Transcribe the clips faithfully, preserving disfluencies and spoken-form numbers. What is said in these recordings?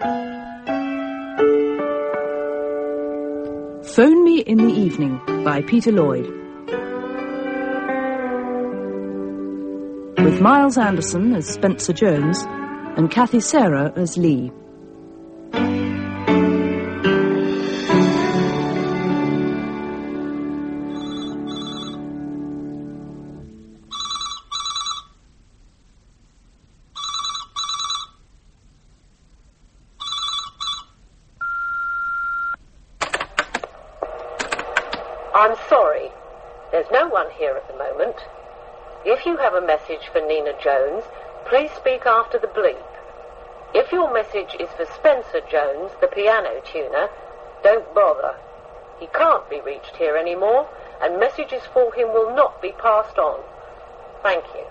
Phone Me in the Evening by Peter Lloyd. With Miles Anderson as Spencer Jones and Kathy Sarah as Lee. I'm sorry. There's no one here at the moment. If you have a message for Nina Jones, please speak after the bleep. If your message is for Spencer Jones, the piano tuner, don't bother. He can't be reached here anymore, and messages for him will not be passed on. Thank you.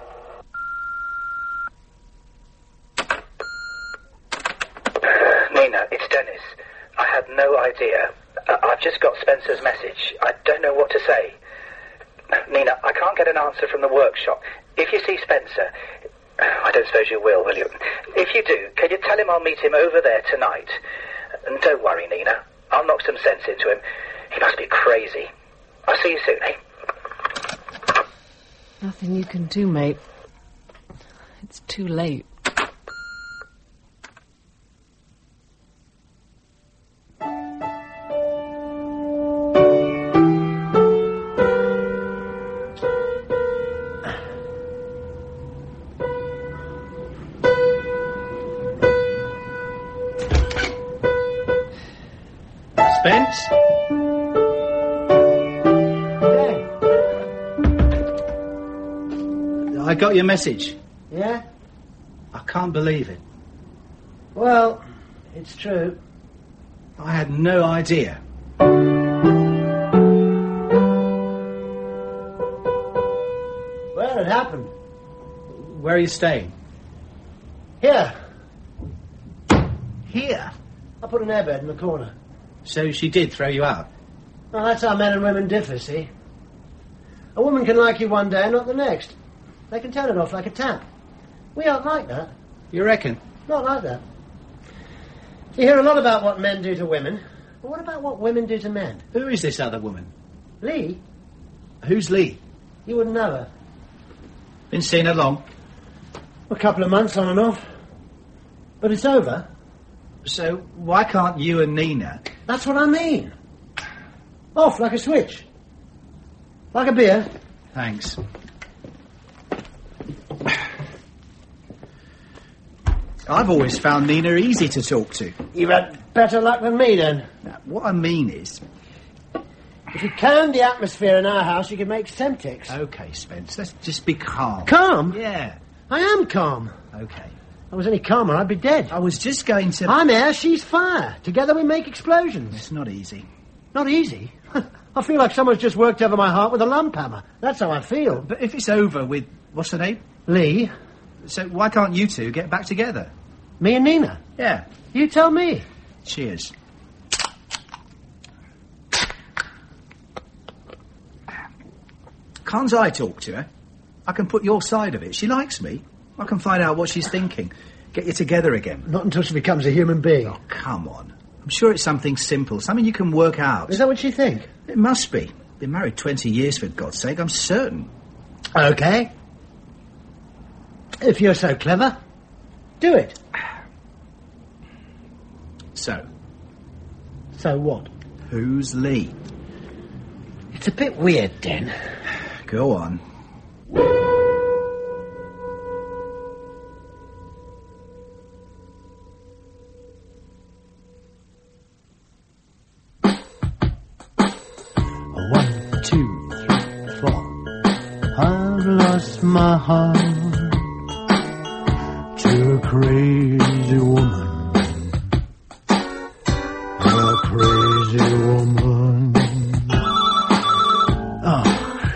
Nina, it's Dennis. I had no idea. Uh, I've just got Spencer's message. I don't know what to say. Nina, I can't get an answer from the workshop. If you see Spencer, I don't suppose you will, will you? If you do, can you tell him I'll meet him over there tonight? And don't worry, Nina. I'll knock some sense into him. He must be crazy. I'll see you soon, eh? Nothing you can do, mate. It's too late. Spence? I got your message. Yeah? I can't believe it. Well, it's true. I had no idea. Well, it happened. Where are you staying? Here. Here? I put an airbed in the corner. So she did throw you out? Well, that's how men and women differ, see? A woman can like you one day and not the next. They can turn it off like a tap. We aren't like that. You reckon? Not like that. You hear a lot about what men do to women. But what about what women do to men? Who is this other woman? Lee? Who's Lee? You wouldn't know her. Been seeing her long? A couple of months on and off. But it's over. So why can't you and Nina... That's what I mean. Off like a switch. Like a beer. Thanks. I've always found Nina easy to talk to. You've had better luck than me, then. Now, what I mean is... If you calmed the atmosphere in our house, you could make Semtex. OK, Spence, let's just be calm. Calm? Yeah. I am calm. OK. If I was any calmer, I'd be dead. I was just going to... I'm air, she's fire. Together we make explosions. It's not easy. Not easy? I feel like someone's just worked over my heart with a lump hammer. That's how I feel. But if it's over with... What's her name? Lee. So why can't you two get back together? Me and Nina? Yeah. You tell me. Cheers. Can't I talk to her? I can put your side of it. She likes me. I can find out what she's thinking. Get you together again. Not until she becomes a human being. Oh, come on. I'm sure it's something simple, something you can work out. Is that what you think? It must be. Been married twenty years, for God's sake. I'm certain. OK. If you're so clever, do it. So? So what? Who's Lee? It's a bit weird, Den. Go on. One, two, three, four. I've lost my heart to a crazy woman. A crazy woman. Oh.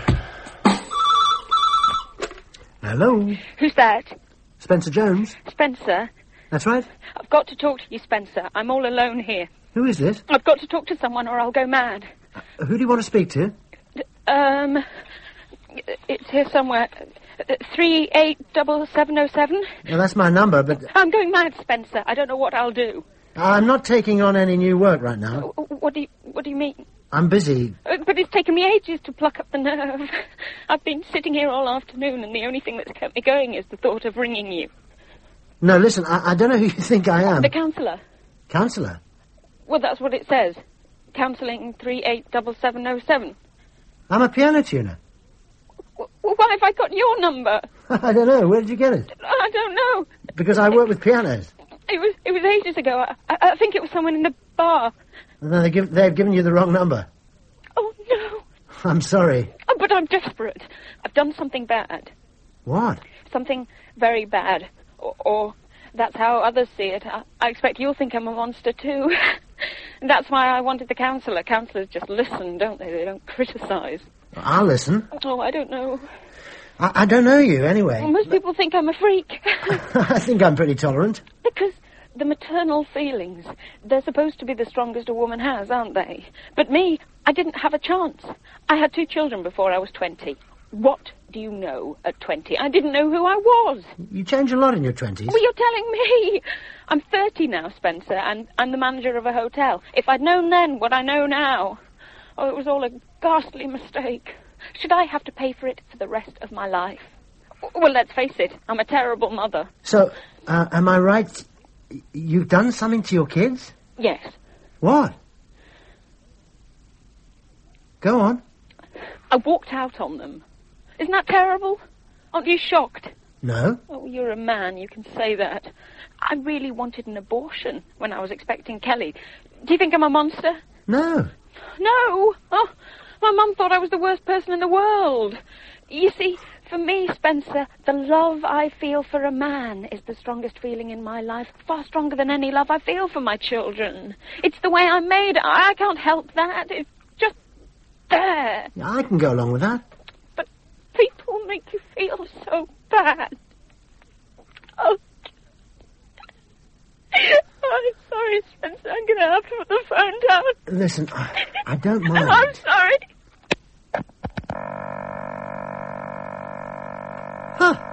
Hello? Who's that? Spencer Jones? Spencer? That's right. I've got to talk to you, Spencer. I'm all alone here. Who is this? I've got to talk to someone or I'll go mad. Uh, who do you want to speak to? Um, it's here somewhere. Uh, three eight double seven oh seven. Well, that's my number, but I'm going mad, Spencer. I don't know what I'll do. I'm not taking on any new work right now. Uh, What do you, what do you mean? I'm busy. Uh, but it's taken me ages to pluck up the nerve. I've been sitting here all afternoon, and the only thing that's kept me going is the thought of ringing you. No, listen, I, I don't know who you think I am. The counsellor. Counsellor? Well, that's what it says. Counselling three eight double seven oh seven. I'm a piano tuner. Well, why have I got your number? I don't know. Where did you get it? I don't know. Because I work with pianos. It was it was ages ago. I, I, I think it was someone in the bar. No, they give, they've given you the wrong number. Oh, no. I'm sorry. Oh, but I'm desperate. I've done something bad. What? Something very bad. Or, or that's how others see it. I, I expect you'll think I'm a monster, too. That's why I wanted the counsellor. Counsellors just listen, don't they? They don't criticise. I'll listen. Oh, I don't know. I, I don't know you, anyway. Well, most people think I'm a freak. I think I'm pretty tolerant. Because the maternal feelings, they're supposed to be the strongest a woman has, aren't they? But me, I didn't have a chance. I had two children before I was twenty. What do you know at twenty? I didn't know who I was. You change a lot in your twenties. Well, you're telling me. I'm thirty now, Spencer, and I'm the manager of a hotel. If I'd known then what I know now... Oh, it was all a ghastly mistake. Should I have to pay for it for the rest of my life? Well, let's face it, I'm a terrible mother. So, uh, am I right? You've done something to your kids? Yes. What? Go on. I walked out on them. Isn't that terrible? Aren't you shocked? No. Oh, you're a man, you can say that. I really wanted an abortion when I was expecting Kelly. Do you think I'm a monster? No. No. Oh, my mum thought I was the worst person in the world. You see, for me, Spencer, the love I feel for a man is the strongest feeling in my life, far stronger than any love I feel for my children. It's the way I'm made. I can't help that. It's just there. Yeah, I can go along with that. But people make you feel so bad. Oh, I'm sorry, Spencer. I'm going to have to put the phone down. Listen, I, I don't mind. I'm sorry. Huh.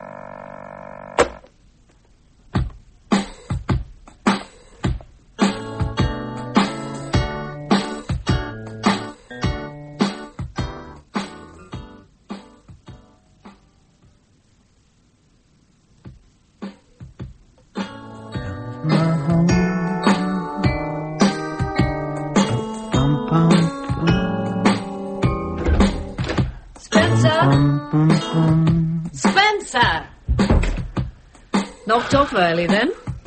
Spencer! Knocked off early, then?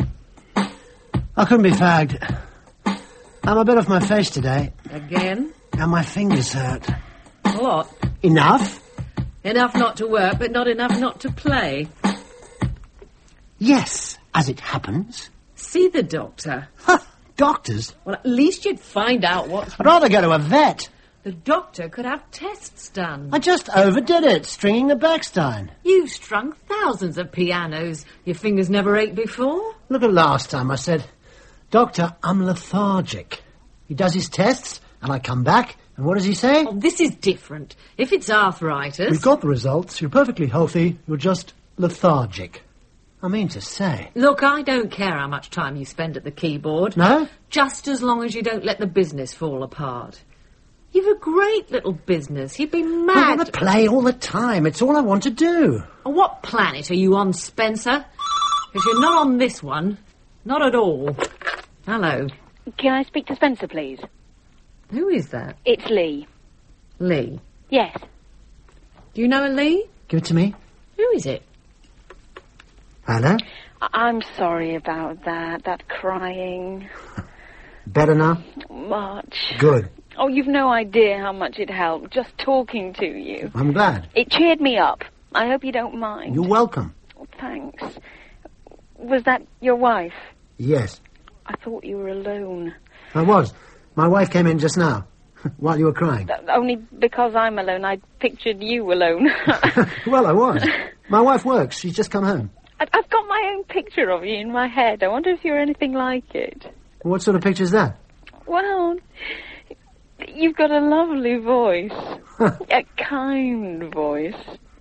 I couldn't be fagged. I'm a bit off my face today. Again? And my fingers hurt. What? Enough? Enough not to work, but not enough not to play. Yes, as it happens. See the doctor. Huh, doctors? Well, at least you'd find out what's... I'd rather go to a vet. The doctor could have tests done. I just overdid it, stringing the Bechstein. You strung thousands of pianos. Your fingers never ached before. Look at last time I said, Doctor, I'm lethargic. He does his tests, and I come back, and what does he say? Oh, this is different. If it's arthritis... We've got the results. You're perfectly healthy. You're just lethargic. I mean to say. Look, I don't care how much time you spend at the keyboard. No? Just as long as you don't let the business fall apart. You've a great little business. You'd be mad. I want to play all the time. It's all I want to do. On what planet are you on, Spencer? Because you're not on this one. Not at all. Hello. Can I speak to Spencer, please? Who is that? It's Lee. Lee. Yes. Do you know a Lee? Give it to me. Who is it? Hello? I- I'm sorry about that, that crying. Better now? Much. Good. Oh, you've no idea how much it helped, just talking to you. I'm glad. It cheered me up. I hope you don't mind. You're welcome. Oh, thanks. Was that your wife? Yes. I thought you were alone. I was. My wife came in just now, while you were crying. Th- only because I'm alone, I pictured you alone. Well, I was. My wife works. She's just come home. I- I've got my own picture of you in my head. I wonder if you're anything like it. What sort of picture's that? Well, you've got a lovely voice. A kind voice.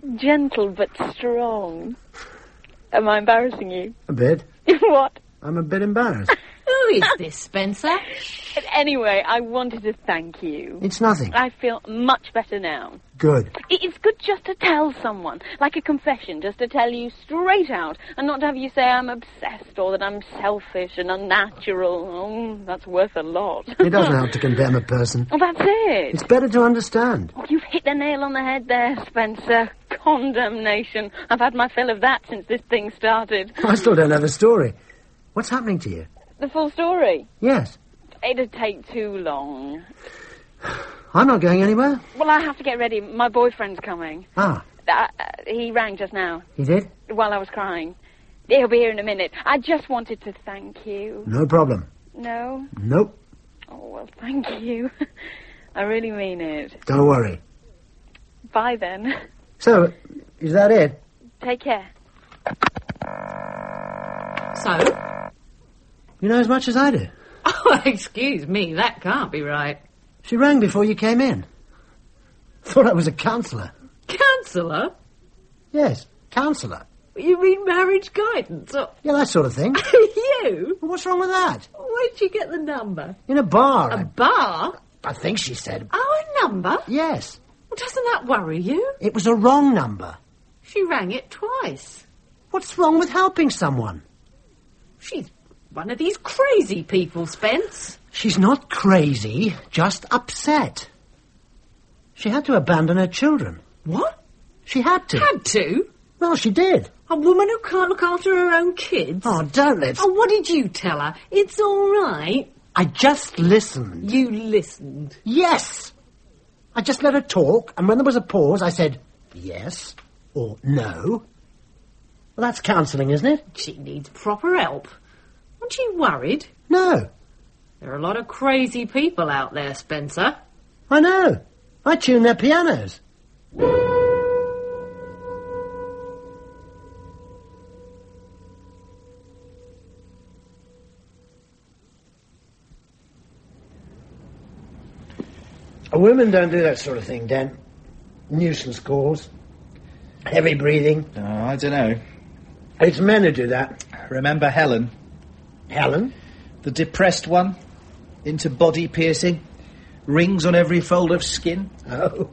Gentle but strong. Am I embarrassing you? A bit. What? I'm a bit embarrassed. Who is this, Spencer? Anyway, I wanted to thank you. It's nothing. I feel much better now. Good. It's good just to tell someone, like a confession, just to tell you straight out, and not to have you say I'm obsessed or that I'm selfish and unnatural. Oh, that's worth a lot. It doesn't help to condemn a person. Well, that's it. It's better to understand. Oh, you've hit the nail on the head there, Spencer. Condemnation. I've had my fill of that since this thing started. I still don't know the story. What's happening to you? The full story? Yes. It'd take too long. I'm not going anywhere. Well, I have to get ready. My boyfriend's coming. Ah. Uh, uh, he rang just now. He did? While I was crying. He'll be here in a minute. I just wanted to thank you. No problem. No? Nope. Oh, well, thank you. I really mean it. Don't worry. Bye, then. So, is that it? Take care. So? You know as much as I do. Oh, excuse me, that can't be right. She rang before you came in. Thought I was a counsellor. Counsellor? Yes, counsellor. You mean marriage guidance? Or... Yeah, that sort of thing. You? Well, what's wrong with that? Where'd you get the number? In a bar. A I, bar? I think she said. Oh, a number? Yes. Well, doesn't that worry you? It was a wrong number. She rang it twice. What's wrong with helping someone? She's one of these crazy people, Spence. She's not crazy, just upset. She had to abandon her children. What? She had to. Had to? Well, she did. A woman who can't look after her own kids? Oh, don't let's... Oh, what did you tell her? It's all right. I just listened. You listened? Yes. I just let her talk, and when there was a pause, I said, yes or no. Well, that's counselling, isn't it? She needs proper help. Aren't you worried? No. There are a lot of crazy people out there, Spencer. I know. I tune their pianos. Women don't do that sort of thing, Dan. Nuisance calls. Heavy breathing. Oh, I don't know. It's men who do that. Remember Helen? Helen? The depressed one? Into body piercing? Rings on every fold of skin? Oh.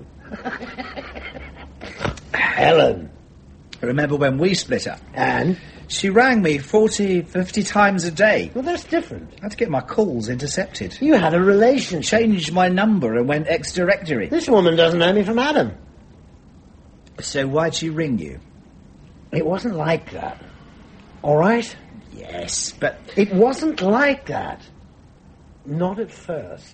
Helen. Remember when we split up? And? She rang me forty, fifty times a day. Well, that's different. I had to get my calls intercepted. You had a relationship. Changed my number and went ex-directory. This woman doesn't know me from Adam. So why'd she ring you? It wasn't like that. All right? Yes, but... It wasn't like that. Not at first.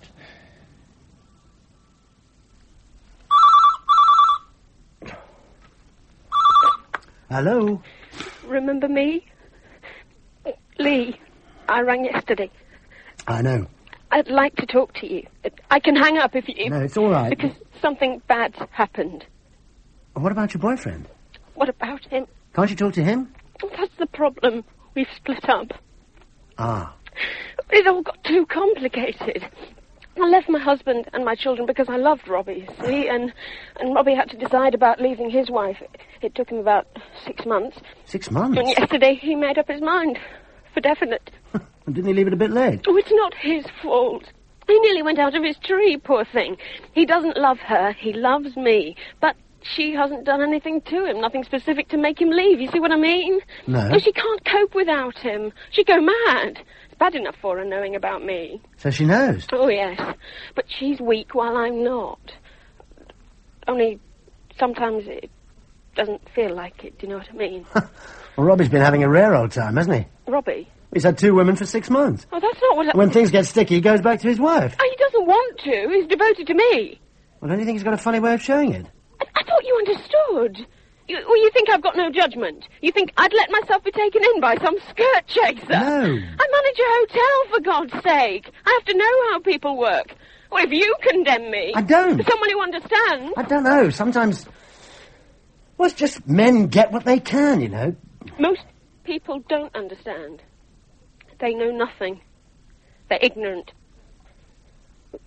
Hello? Remember me? Lee, I rang yesterday. I know. I'd like to talk to you. I can hang up if you... No, it's all right. Because something bad's happened. What about your boyfriend? What about him? Can't you talk to him? That's the problem. We've split up. Ah. It all got too complicated. I left my husband and my children because I loved Robbie, you see, and, and Robbie had to decide about leaving his wife. It took him about six months. Six months? And yesterday he made up his mind, for definite. Didn't he leave it a bit late? Oh, it's not his fault. He nearly went out of his tree, poor thing. He doesn't love her, he loves me, but she hasn't done anything to him, nothing specific to make him leave, you see what I mean? No. Oh, she can't cope without him. She'd go mad. It's bad enough for her knowing about me. So she knows? Oh, yes. But she's weak while I'm not. Only sometimes it doesn't feel like it, do you know what I mean? Well, Robbie's been having a rare old time, hasn't he? Robbie? He's had two women for six months. Oh, that's not what I... When things get sticky, he goes back to his wife. Oh, he doesn't want to. He's devoted to me. Well, don't you think he's got a funny way of showing it? I, I thought you understood. You, well, you think I've got no judgment? You think I'd let myself be taken in by some skirt chaser? No. I manage a hotel, for God's sake. I have to know how people work. Well, if you condemn me... I don't. Someone who understands... I don't know. Sometimes... Well, it's just men get what they can, you know. Most people don't understand. They know nothing. They're ignorant.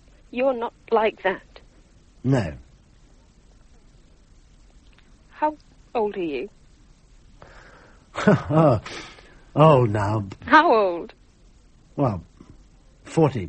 You're not like that. No. How old are you? oh, old now. How old? Well, forty.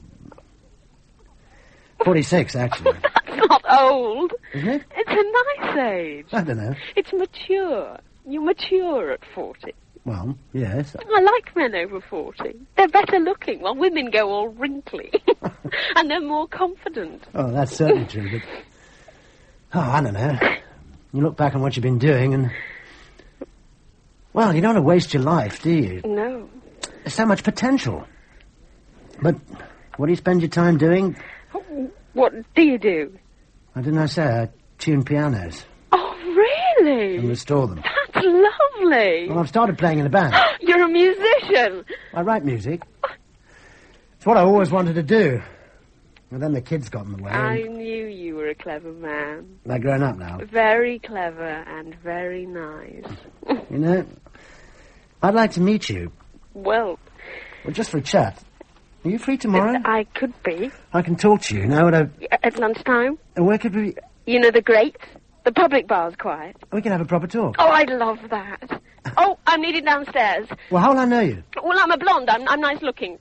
Forty-six, actually. That's not old. Isn't it? It's a nice age. I don't know. It's mature. You mature at forty. Well, yes. I like men over forty. They're better looking, while women go all wrinkly. And they're more confident. Oh, that's certainly true, but... Oh, I don't know. You look back on what you've been doing and... Well, you don't want to waste your life, do you? No. There's so much potential. But what do you spend your time doing? What do you do? I didn't I say I tune pianos. Oh, really? And restore them. That's lovely. Well, I've started playing in a band. You're a musician. I write music. It's what I always wanted to do. And then the kids got in the way. I knew you were a clever man. They're grown up now. Very clever and very nice. You know, I'd like to meet you. Well... Well, just for a chat. Are you free tomorrow? I could be. I can talk to you now at a... At lunchtime? And where could we... You know the Great? The public bar's quiet. We can have a proper talk. Oh, I'd love that. Oh, I'm needed downstairs. Well, how will I know you? Well, I'm a blonde. I'm, I'm nice looking.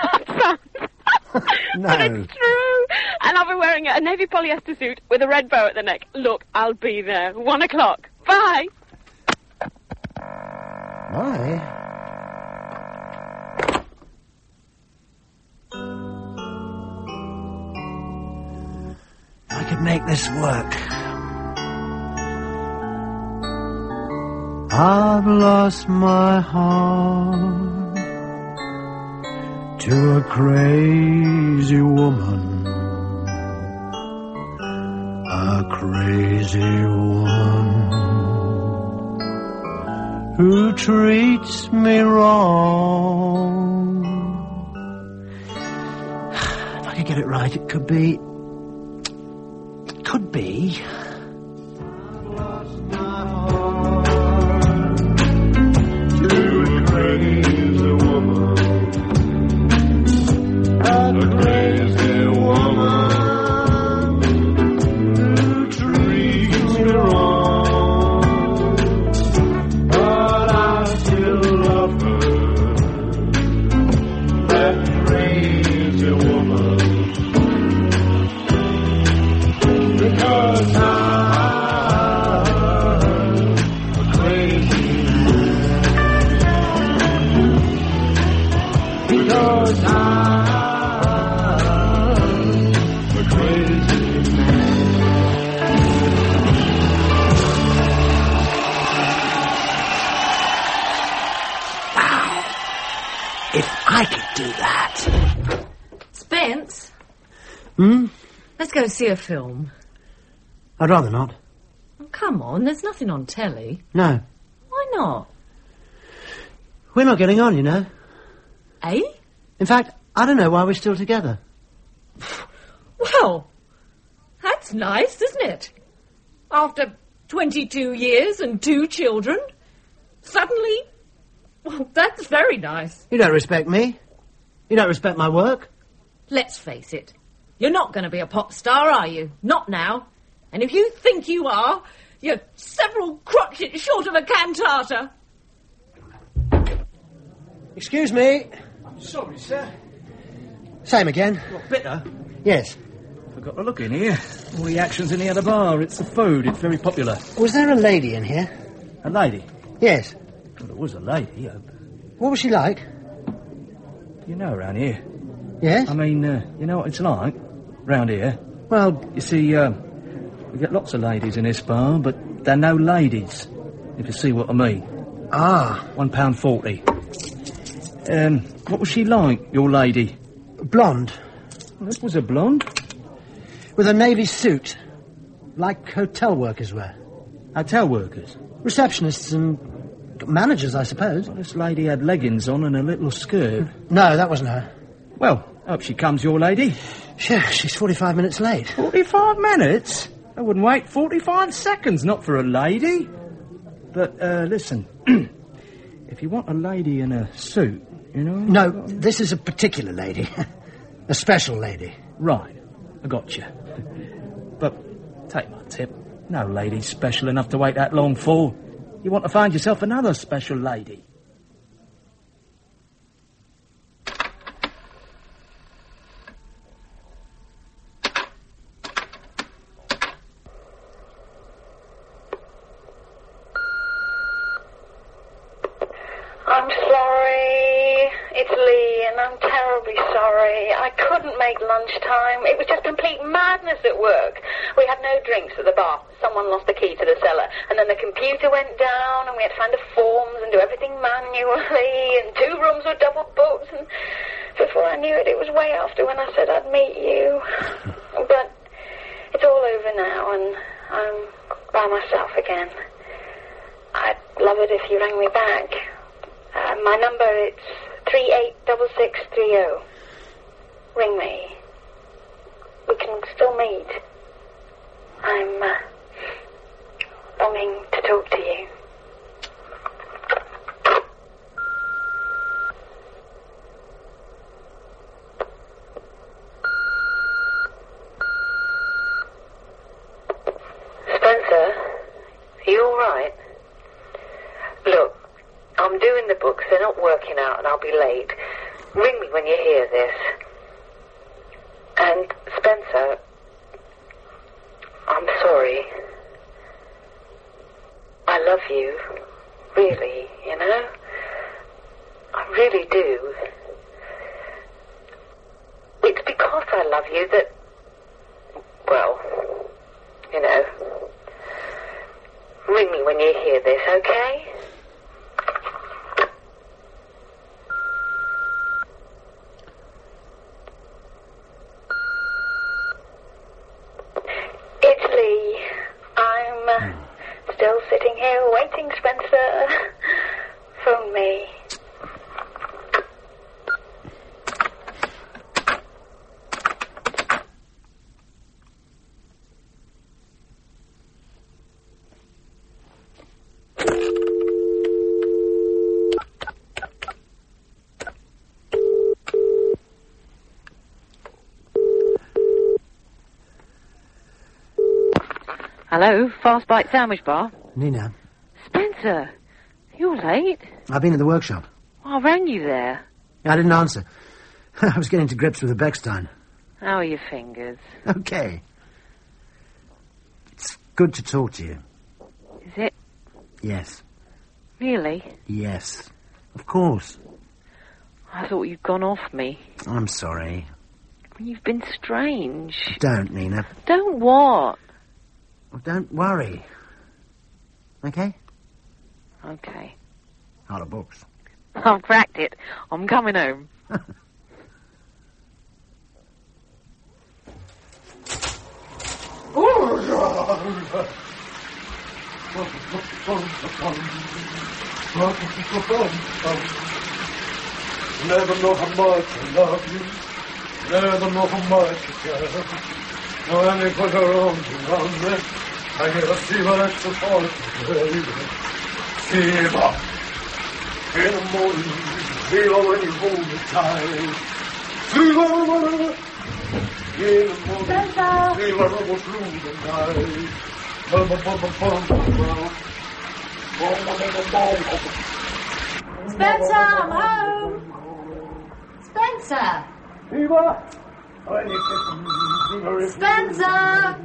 No. But it's true. And I'll be wearing a navy polyester suit with a red bow at the neck. Look, I'll be there. One o'clock. Bye. Bye. I could make this work. I've lost my heart to a crazy woman, a crazy woman who treats me wrong. If I could get it right, it could be... Could be... I've lost my heart to a crazy woman, a crazy woman who treats me wrong, but I still love her, that crazy woman, because I'm a crazy man, because I'm I could do that. Spence? Hmm? Let's go see a film. I'd rather not. Oh, come on, there's nothing on telly. No. Why not? We're not getting on, you know. Eh? In fact, I don't know why we're still together. Well, that's nice, isn't it? After twenty-two years and two children, suddenly... Well, that's very nice. You don't respect me. You don't respect my work. Let's face it. You're not going to be a pop star, are you? Not now. And if you think you are, you're several crotchets short of a cantata. Excuse me. I'm sorry, sir. Same again. What, bitter? Yes. Forgot to look in here. All the action's in the other bar. It's the food. It's very popular. Was there a lady in here? A lady? Yes. Well, there was a lady. Uh, What was she like? you know around here. Yes? I mean, uh, you know what it's like round here. Well, You see, uh, we get lots of ladies in this bar, but they're no ladies, if you see what I mean. ah, One pound forty. Um, what was she like, your lady? blonde, Well, this was a blonde. with a navy suit, like hotel workers wear. Hotel workers. Receptionists and managers, I suppose. Well, this lady had leggings on and a little skirt. No, that wasn't her. Well, up she comes, your lady. Sure, she's forty-five minutes late. Forty-five minutes? I wouldn't wait forty-five seconds, not for a lady. But, uh, listen. If you want a lady in a suit, you know... No, this is a particular lady. A special lady. Right, I got you. But take my tip. No lady's special enough to wait that long for. You want to find yourself another special lady. I'm sorry. It's Lee, and I'm terribly sorry. I couldn't make lunchtime. It was just complete madness at work. We had no drinks at the bar. Someone lost the key to the cellar, and then the computer went down, and we had to find the forms and do everything manually, and two rooms were double booked, and before I knew it, it was way after when I said I'd meet you. But it's all over now, and I'm by myself again. I'd love it if you rang me back. Uh, my number, it's three eight six six three zero. Ring me. We can still meet. I'm uh, longing to talk to you. Spencer, are you all right? Look, I'm doing the books. They're not working out and I'll be late. Ring me when you hear this. And, Spencer, I'm sorry. I love you. Really, you know? I really do. It's because I love you that, well, you know. Ring me when you hear this, okay? It's Lee. I'm uh, still sitting here waiting, Spencer. Phone me. Hello, Fast Bite Sandwich Bar. Nina, Spencer, you're late. I've been in the workshop. I rang you there. I didn't answer. I was getting to grips with the Beckstein. How are your fingers? Okay. It's good to talk to you. Is it? Yes. Really? Yes. Of course. I thought you'd gone off me. I'm sorry. You've been strange. Don't, Nina. Don't what? Well, don't worry. Okay? Okay. Out of books. I've cracked it. I'm coming home. Never know how much I love you. Never know how much I care. When they put her arms around me, I get a fever extra force, baby. Fever. In the morning, fever when you hold me tight. Fever. In the morning, fever almost through the night. Bum, bum, bum, bum, bum, bum. Bum, bum, bum, bum, bum. Spencer, I'm home. Spencer. Fever. Spencer!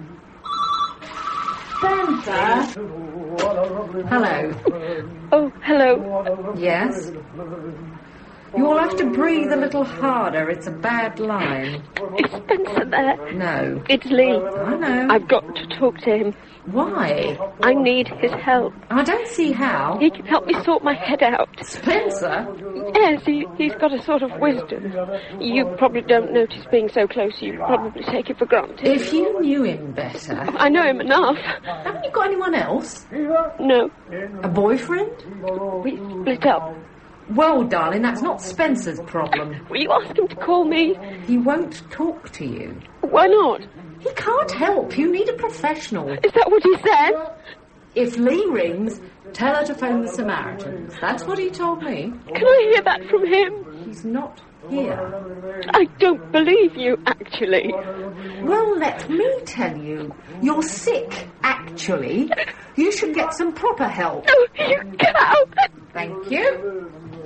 Spencer! Hello. Oh, hello. Yes? You'll have to breathe a little harder. It's a bad line. Is Spencer there? No. It's Lee. I know. I've got to talk to him. Why? I need his help. I don't see how. He can help me sort my head out. Spencer? Yes, he, he's got a sort of wisdom. You probably don't notice being so close. You probably take it for granted. If you knew him better. I know him enough. Haven't you got anyone else? No. A boyfriend? We split up. Well, darling, that's not Spencer's problem. Will you ask him to call me? He won't talk to you. Why not? He can't help. You need a professional. Is that what he said? If Lee rings, tell her to phone the Samaritans. That's what he told me. Can I hear that from him? She's not here. I don't believe you, actually. Well, let me tell you. You're sick, actually. You should get some proper help. Oh, you cow! Thank you.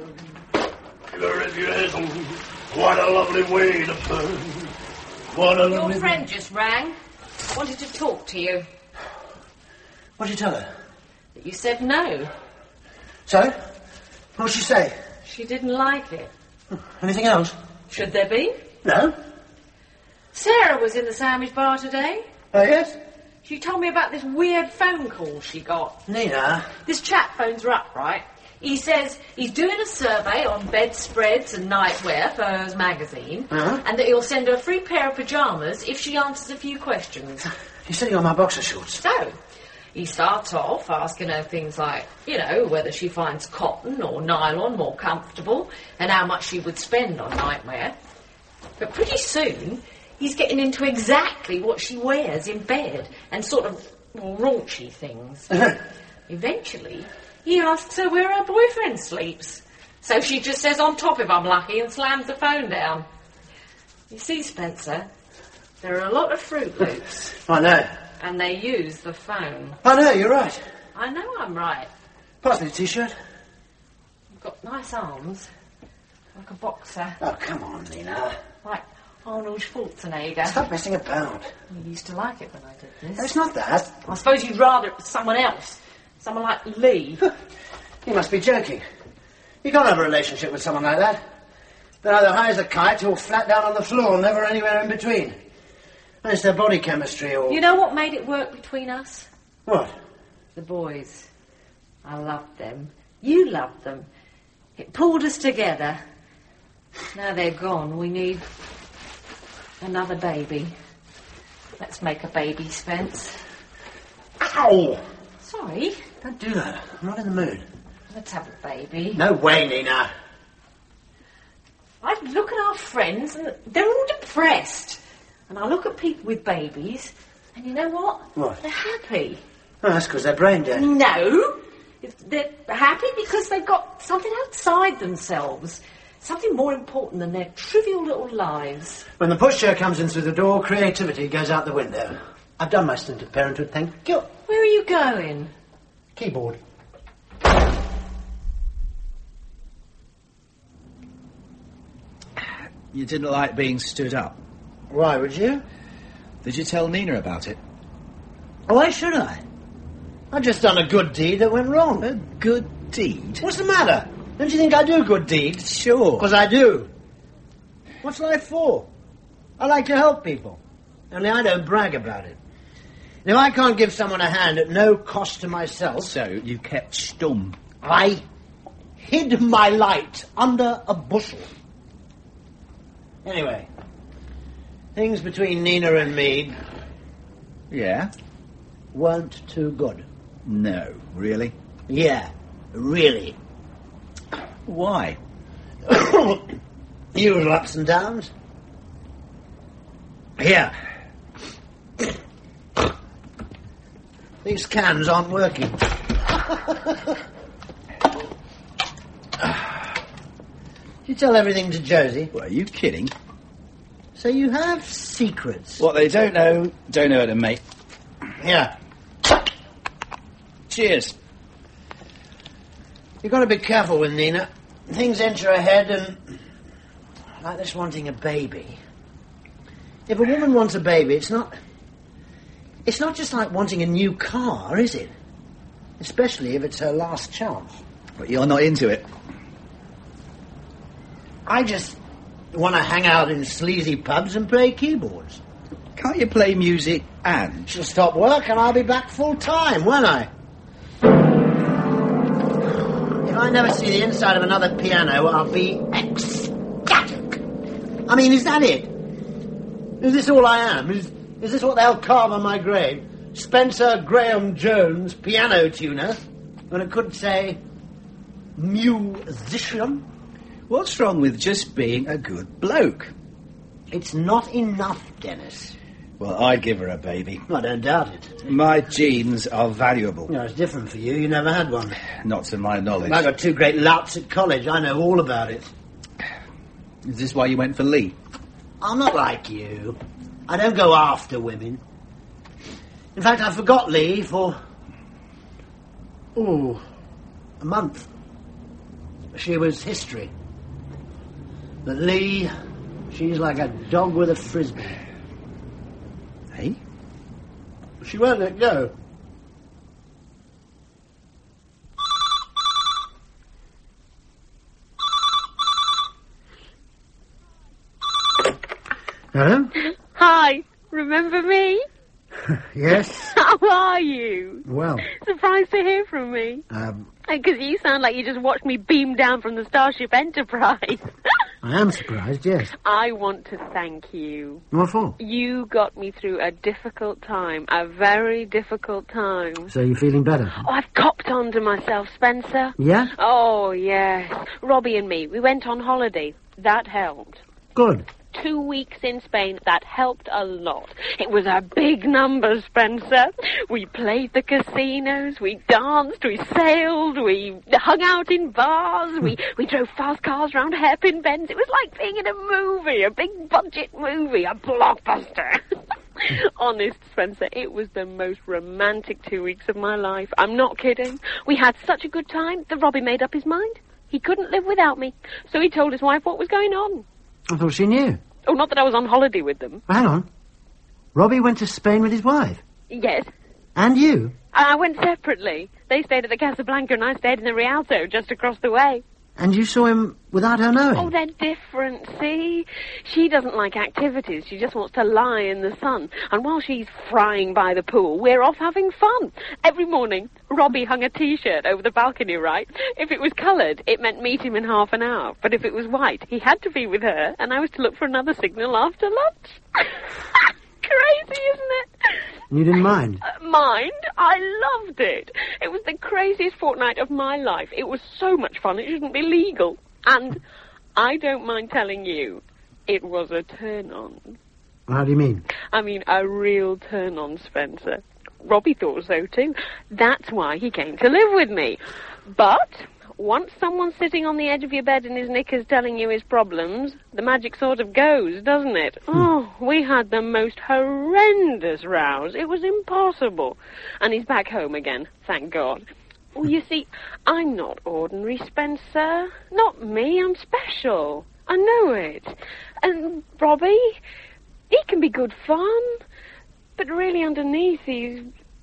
Here it is. What a lovely way to burn. What a Your lovely... friend just rang. Wanted to talk to you. What did you tell her? But you said no. So? What did she say? She didn't like it. Anything else? Should there be? No. Sarah was in the sandwich bar today. Oh, yes? She told me about this weird phone call she got. Nina? This chap phones her up, right? He says he's doing a survey on bedspreads and nightwear for hers magazine, Uh-huh. and that he'll send her a free pair of pyjamas if she answers a few questions. He's sitting on my boxer shorts. So, he starts off asking her things like, you know, whether she finds cotton or nylon more comfortable, and how much she would spend on nightwear. But pretty soon, he's getting into exactly what she wears in bed, and sort of more raunchy things. Eventually, he asks her where her boyfriend sleeps. So she just says, on top if I'm lucky, and slams the phone down. You see, Spencer, there are a lot of Fruit Loops. I know. And they use the phone. I know, you're right. I know I'm right. Pass me the T-shirt. You've got nice arms. Like a boxer. Oh, come on, Nina. Like Arnold Schwarzenegger. Stop messing about. You used to like it when I did this. No, it's not that. I suppose you'd rather it was someone else. Someone like Lee. You must be joking. You can't have a relationship with someone like that. They're either high as a kite or flat down on the floor, never anywhere in between. It's their body chemistry or... You know what made it work between us? What? The boys. I loved them. You loved them. It pulled us together. Now they're gone. We need another baby. Let's make a baby, Spence. Ow! Sorry. Don't do that. I'm not in the mood. Let's have a baby. No way, Nina. I look at our friends and they're all depressed. And I look at people with babies, and you know what? What? They're happy. Oh, that's because they're brain dead. No. They're happy because they've got something outside themselves. Something more important than their trivial little lives. When the pushchair comes in through the door, creativity goes out the window. I've done my stint of parenthood, thank you. Where are you going? Keyboard. You didn't like being stood up. Why would you? Did you tell Nina about it? Why should I? I've just done a good deed that went wrong. A good deed? What's the matter? Don't you think I do good deeds? Sure. Because I do. What's life for? I like to help people. Only I don't brag about it. Now, I can't give someone a hand at no cost to myself. So, you kept stum. I hid my light under a bushel. Anyway, things between Nina and me... Yeah? Weren't too good. No, really? Yeah, really. Why? Usual ups and downs. Here. These cans aren't working. You tell everything to Josie? Well, are you kidding? So you have secrets? What they don't know, don't know how to make. Yeah. Cheers. You've got to be careful with Nina. Things enter her head and... Like this wanting a baby. If a woman wants a baby, it's not... It's not just like wanting a new car, is it? Especially if it's her last chance. But you're not into it. I just want to hang out in sleazy pubs and play keyboards. Can't you play music and... She'll stop work and I'll be back full time, won't I? If I never see the inside of another piano, I'll be ecstatic. I mean, is that it? Is this all I am? Is, is this what they'll carve on my grave? Spencer Graham Jones, piano tuner? When it could say musician? What's wrong with just being a good bloke? It's not enough, Dennis. Well, I'd give her a baby. I don't doubt it. My genes are valuable. No, it's different for you. You never had one. Not to my knowledge. I got two great louts at college. I know all about it. Is this why you went for Lee? I'm not like you. I don't go after women. In fact, I forgot Lee for... Oh, a month. She was history. But Lee, she's like a dog with a frisbee. Hey? She won't let go. Hello? Hi, remember me? Yes? How are you? Well. Surprised to hear from me. Um, Because you sound like you just watched me beam down from the Starship Enterprise. I am surprised, yes. I want to thank you. What for? You got me through a difficult time, a very difficult time. So you're feeling better? Oh, I've copped on to myself, Spencer. Yeah? Oh, yes. Robbie and me, we went on holiday. That helped. Good. Two weeks in Spain, that helped a lot. It was a big number, Spencer. We played the casinos, we danced, we sailed, we hung out in bars, we, we drove fast cars round hairpin bends. It was like being in a movie, a big budget movie, a blockbuster. Honest, Spencer, it was the most romantic two weeks of my life. I'm not kidding. We had such a good time that Robbie made up his mind. He couldn't live without me. So he told his wife what was going on. I thought she knew. Oh, not that I was on holiday with them. Well, hang on. Robbie went to Spain with his wife? Yes. And you? I went separately. They stayed at the Casablanca and I stayed in the Rialto just across the way. And you saw him without her knowing? Oh, they're different, see? She doesn't like activities. She just wants to lie in the sun. And while she's frying by the pool, we're off having fun. Every morning, Robbie hung a T-shirt over the balcony, right? If it was coloured, it meant meet him in half an hour. But if it was white, he had to be with her, and I was to look for another signal after lunch. Crazy, isn't it? You didn't mind? Uh, mind? I loved it. It was the craziest fortnight of my life. It was so much fun, it shouldn't be legal. And I don't mind telling you, it was a turn-on. How do you mean? I mean, a real turn-on, Spencer. Robbie thought so, too. That's why he came to live with me. But once someone's sitting on the edge of your bed in his knickers telling you his problems, the magic sort of goes, doesn't it? Hmm. Oh, we had the most horrendous rows. It was impossible. And he's back home again, thank God. Well, you see, I'm not ordinary, Spencer. Not me, I'm special. I know it. And Robbie, he can be good fun. But really underneath he's...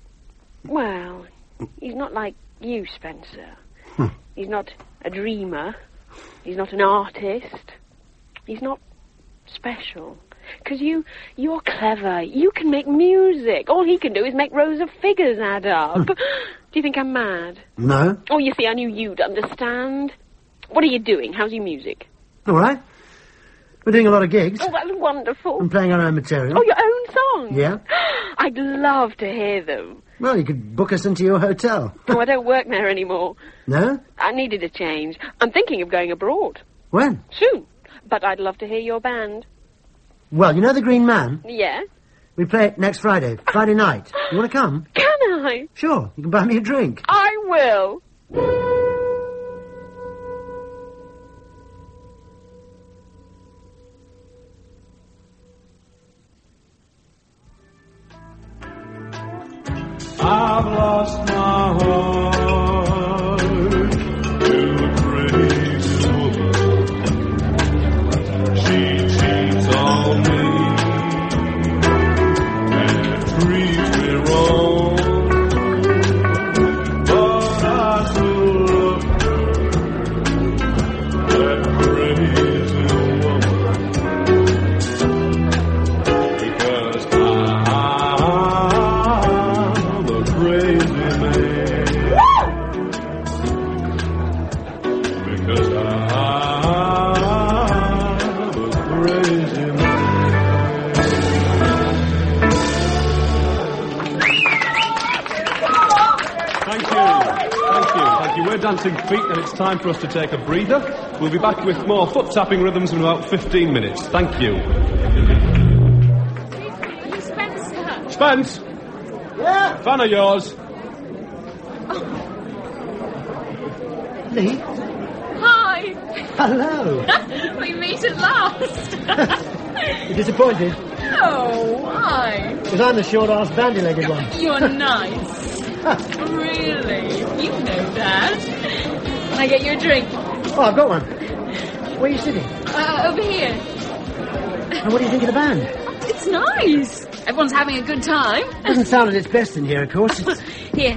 Well, he's not like you, Spencer. Hmm. He's not a dreamer. He's not an artist. He's not special. Because you, you're clever. You can make music. All he can do is make rows of figures add up. Do you think I'm mad? No. Oh, you see, I knew you'd understand. What are you doing? How's your music? All right. We're doing a lot of gigs. Oh, that's wonderful. And playing our own material. Oh, your own songs? Yeah. I'd love to hear them. Well, you could book us into your hotel. Oh, I don't work there anymore. No? I needed a change. I'm thinking of going abroad. When? Soon. But I'd love to hear your band. Well, you know the Green Man? Yeah? We play it next Friday, Friday night. You want to come? Can I? Sure. You can buy me a drink. I will. I've lost my heart to a crazy woman. She cheats on me and treats me wrong, but I still love her, that crazy woman, because I crazy man. Because I'm a crazy man. Thank you. Thank you. Thank you. We're Dancing Feet and it's time for us to take a breather. We'll be back with more foot-tapping rhythms in about fifteen minutes. Thank you. Spencer. Spence! Yeah? Fan of yours. Lee? Hi. Hello. We meet at last. You disappointed? Oh, why? Because I'm the short-ass bandy-legged one. You're nice. Really? You know that. Can I get you a drink? Oh, I've got one. Where are you sitting? Uh, over here. And what do you think of the band? It's nice. Everyone's having a good time. Doesn't sound at its best in here, of course. Here.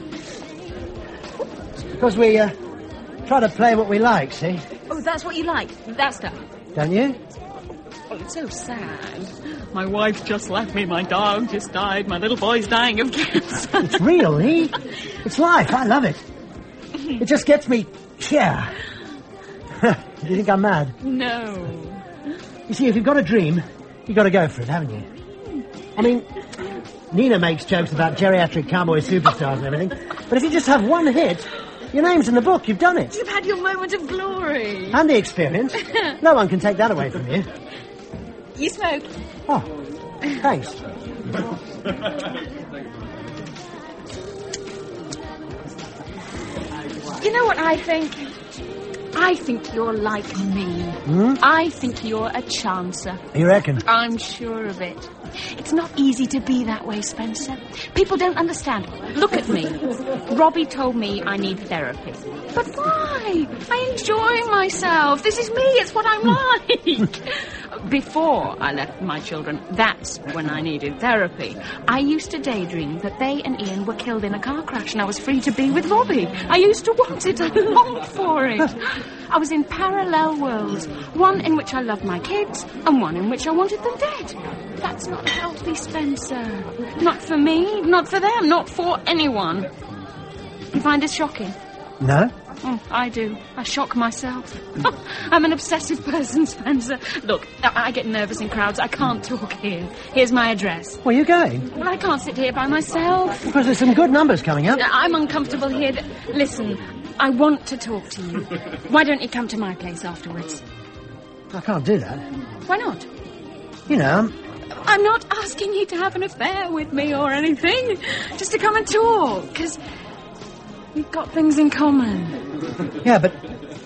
Because we uh, try to play what we like, see? Oh, that's what you like? That stuff? Don't you? Oh, it's so sad. My wife just left me, my dog just died, my little boy's dying of cancer. It's real, eh? It's life. I love it. It just gets me... Yeah. Do you think I'm mad? No. You see, if you've got a dream, you've got to go for it, haven't you? I mean, Nina makes jokes about geriatric cowboy superstars and everything, but if you just have one hit, your name's in the book, you've done it. You've had your moment of glory. And the experience. No one can take that away from you. You smoke? Oh, thanks. You know what I think? I think you're like me. Hmm? I think you're a chancer. You reckon? I'm sure of it. It's not easy to be that way, Spencer. People don't understand. Look at me. Robbie told me I need therapy. But why? I enjoy myself. This is me. It's what I'm like. Before I left my children, that's when I needed therapy. I used to daydream that they and Ian were killed in a car crash and I was free to be with Robbie. I used to want it. I longed for it. I was in parallel worlds. One in which I loved my kids and one in which I wanted them dead. That's not healthy, Spencer. Not for me, not for them, not for anyone. You find this shocking? No. Oh, I do. I shock myself. I'm an obsessive person, Spencer. Look, I, I get nervous in crowds. I can't talk here. Here's my address. Where are you going? Well, I can't sit here by myself. Because there's some good numbers coming up. I'm uncomfortable here. Listen, I want to talk to you. Why don't you come to my place afterwards? I can't do that. Why not? You know, I'm not asking you to have an affair with me or anything. Just to come and talk, because we've got things in common. Yeah, but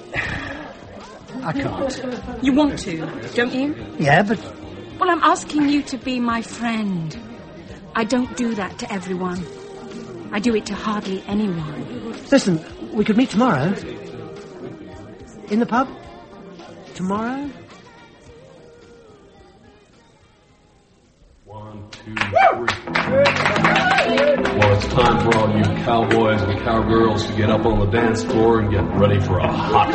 I can't. You want to, don't you? Yeah, but... Well, I'm asking you to be my friend. I don't do that to everyone. I do it to hardly anyone. Listen, we could meet tomorrow. In the pub? Tomorrow? One, two, three. Well, it's time for all you cowboys and cowgirls to get up on the dance floor and get ready for a hot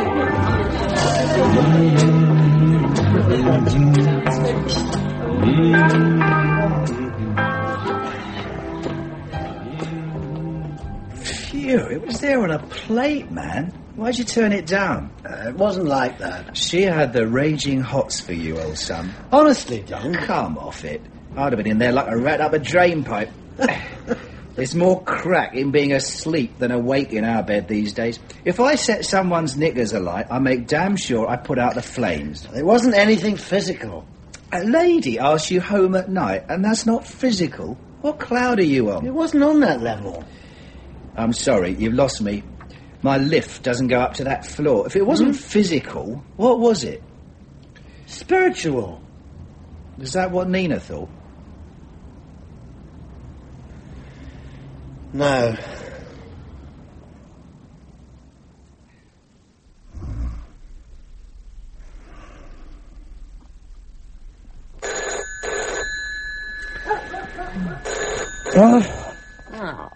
one. Phew, it was there on a plate, man. Why'd you turn it down? Uh, it wasn't like that. She had the raging hots for you, old son. Honestly, John. Come off it. I'd have been in there like a rat up a drain pipe. There's more crack in being asleep than awake in our bed these days. If I set someone's knickers alight, I make damn sure I put out the flames. It wasn't anything physical. A lady asks you home at night, and that's not physical. What cloud are you on? It wasn't on that level. I'm sorry, you've lost me. My lift doesn't go up to that floor. If it wasn't mm. physical, what was it? Spiritual. Is that what Nina thought? No. Oh. Oh.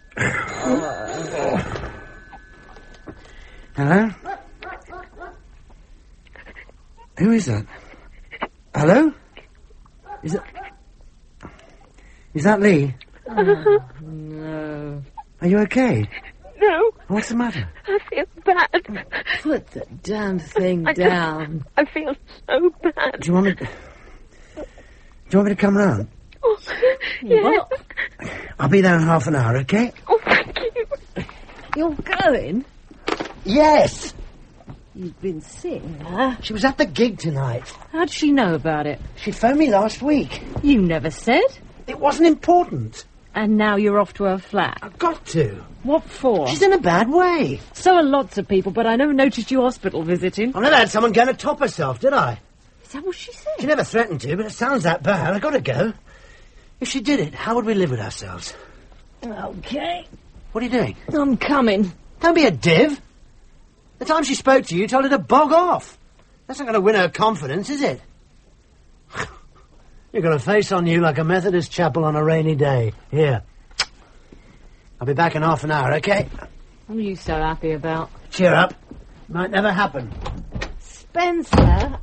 Hello? Who is that? Hello? Is it... Is that Lee? Oh, no. Are you okay? No. What's the matter? I feel bad. Put the damn thing I down. I feel so bad. Do you want me to... Do you want me to come round? Oh, yes. I'll be there in half an hour, okay? Oh, thank you. You're going? Yes! You've been sick, huh? She was at the gig tonight. How'd she know about it? She phoned me last week. You never said. It wasn't important. And now you're off to her flat. I've got to. What for? She's in a bad way. So are lots of people, but I never noticed you hospital visiting. I never had someone going to top herself, did I? Is that what she said? She never threatened to, but it sounds that bad. I've got to go. If she did it, how would we live with ourselves? Okay. What are you doing? I'm coming. Don't be a div. The time she spoke to you, you told her to bog off. That's not going to win her confidence, is it? You've got a face on you like a Methodist chapel on a rainy day. Here. I'll be back in half an hour, okay? What are you so happy about? Cheer up. Might never happen. Spencer?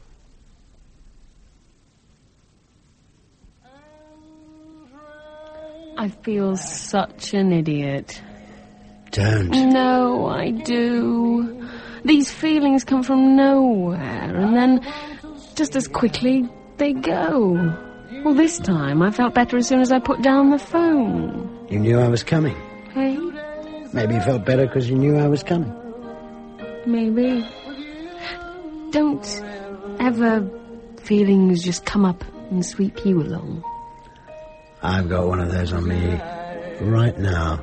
I feel such an idiot. Don't. No, I do. These feelings come from nowhere, and then, just as quickly, they go. Well, this time, I felt better as soon as I put down the phone. You knew I was coming. Hey? Maybe you felt better because you knew I was coming. Maybe. Don't ever feelings just come up and sweep you along. I've got one of those on me right now.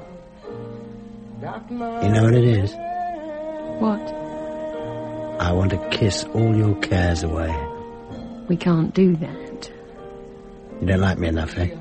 You know what it is? What? I want to kiss all your cares away. We can't do that. You don't like me enough, eh?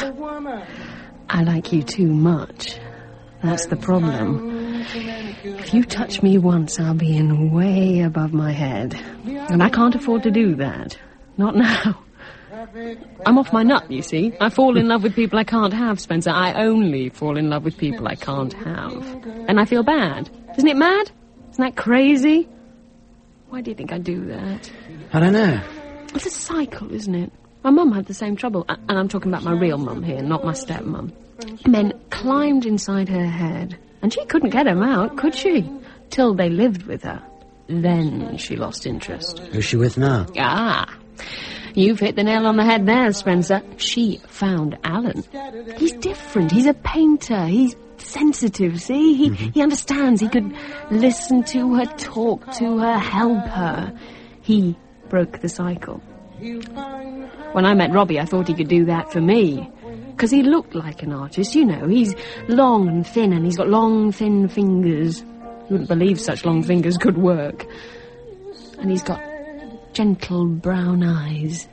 I like you too much. That's the problem. If you touch me once, I'll be in way above my head. And I can't afford to do that. Not now. I'm off my nut, you see. I fall in love with people I can't have, Spencer. I only fall in love with people I can't have. And I feel bad. Isn't it mad? Isn't that crazy? Why do you think I do that? I don't know. It's a cycle, isn't it? My mum had the same trouble. And I'm talking about my real mum here, not my stepmum. Men climbed inside her head. And she couldn't get them out, could she? Till they lived with her. Then she lost interest. Who's she with now? Ah, you've hit the nail on the head there, Spencer. She found Alan. He's different. He's a painter. He's sensitive, see? He, mm-hmm. he understands. He could listen to her, talk to her, help her. He broke the cycle. When I met Robbie, I thought he could do that for me. Because he looked like an artist, you know. He's long and thin, and he's got long, thin fingers. You wouldn't believe such long fingers could work. And he's got gentle brown eyes.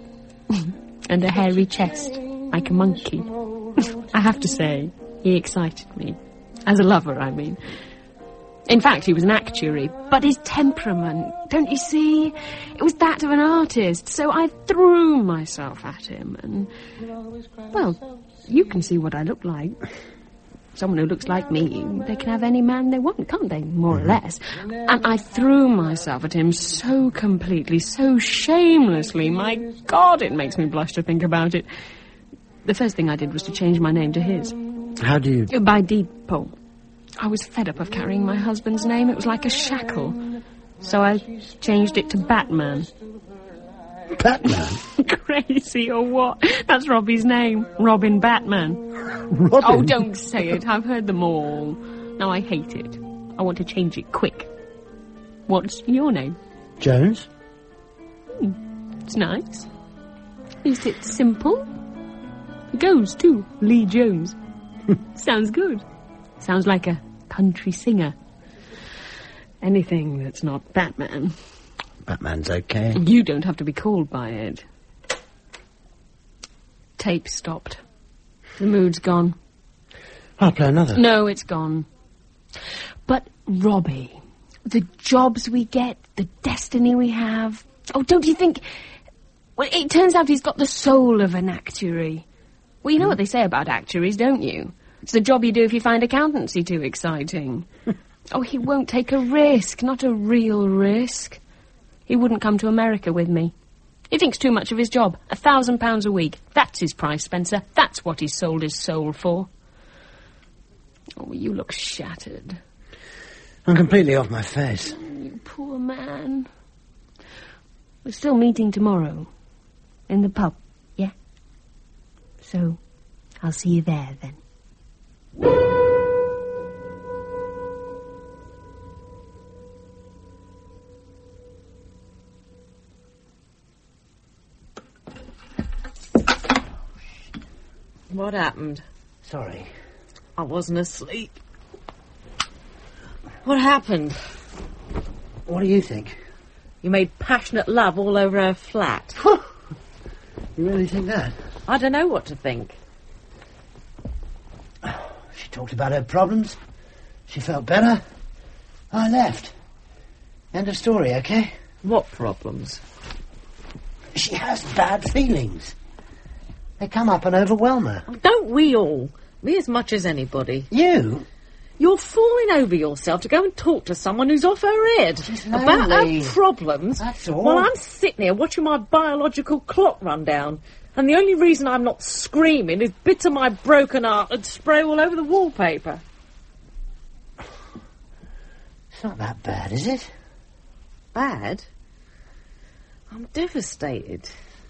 And a hairy chest, like a monkey. I have to say, he excited me. As a lover, I mean. In fact, he was an actuary. But his temperament, don't you see? It was that of an artist. So I threw myself at him. And, well, you can see what I look like. Someone who looks like me, they can have any man they want, can't they? More or less. And I threw myself at him so completely, so shamelessly. My God, it makes me blush to think about it. The first thing I did was to change my name to his. How do you... By deed poll. I was fed up of carrying my husband's name. It was like a shackle. So I changed it to Batman. Batman? Crazy or what? That's Robbie's name. Robin Batman. Robin? Oh, don't say it. I've heard them all. Now I hate it. I want to change it quick. What's your name? Jones. Hmm, it's nice. At least it's simple. It goes, too. Lee Jones. Sounds good. Sounds like a country singer. Anything that's not Batman. Batman's okay. You don't have to be called by it. Tape stopped. The mood's gone. I'll play another. No, it's gone. But, Robbie, the jobs we get, the destiny we have... Oh, don't you think... Well, it turns out he's got the soul of an actuary. Well, you know what they say about actuaries, don't you? It's the job you do if you find accountancy too exciting. Oh, he won't take a risk, not a real risk. He wouldn't come to America with me. He thinks too much of his job. A thousand pounds a week. That's his price, Spencer. That's what he sold his soul for. Oh, you look shattered. I'm completely off my face. You poor man. We're still meeting tomorrow. In the pub, yeah? So, I'll see you there, then. What happened? sorry. I wasn't asleep. What happened? What do you think? You made passionate love all over her flat. You really think that? I don't know what to think. She talked about her problems. She felt better. I left. End of story, okay? What problems? She has bad feelings. They come up and overwhelm her. Don't we all? Me as much as anybody. You? You're falling over yourself to go and talk to someone who's off her head about her problems. That's all. While I'm sitting here watching my biological clock run down. And the only reason I'm not screaming is bits of my broken heart and spray all over the wallpaper. It's not that bad, is it? Bad? I'm devastated.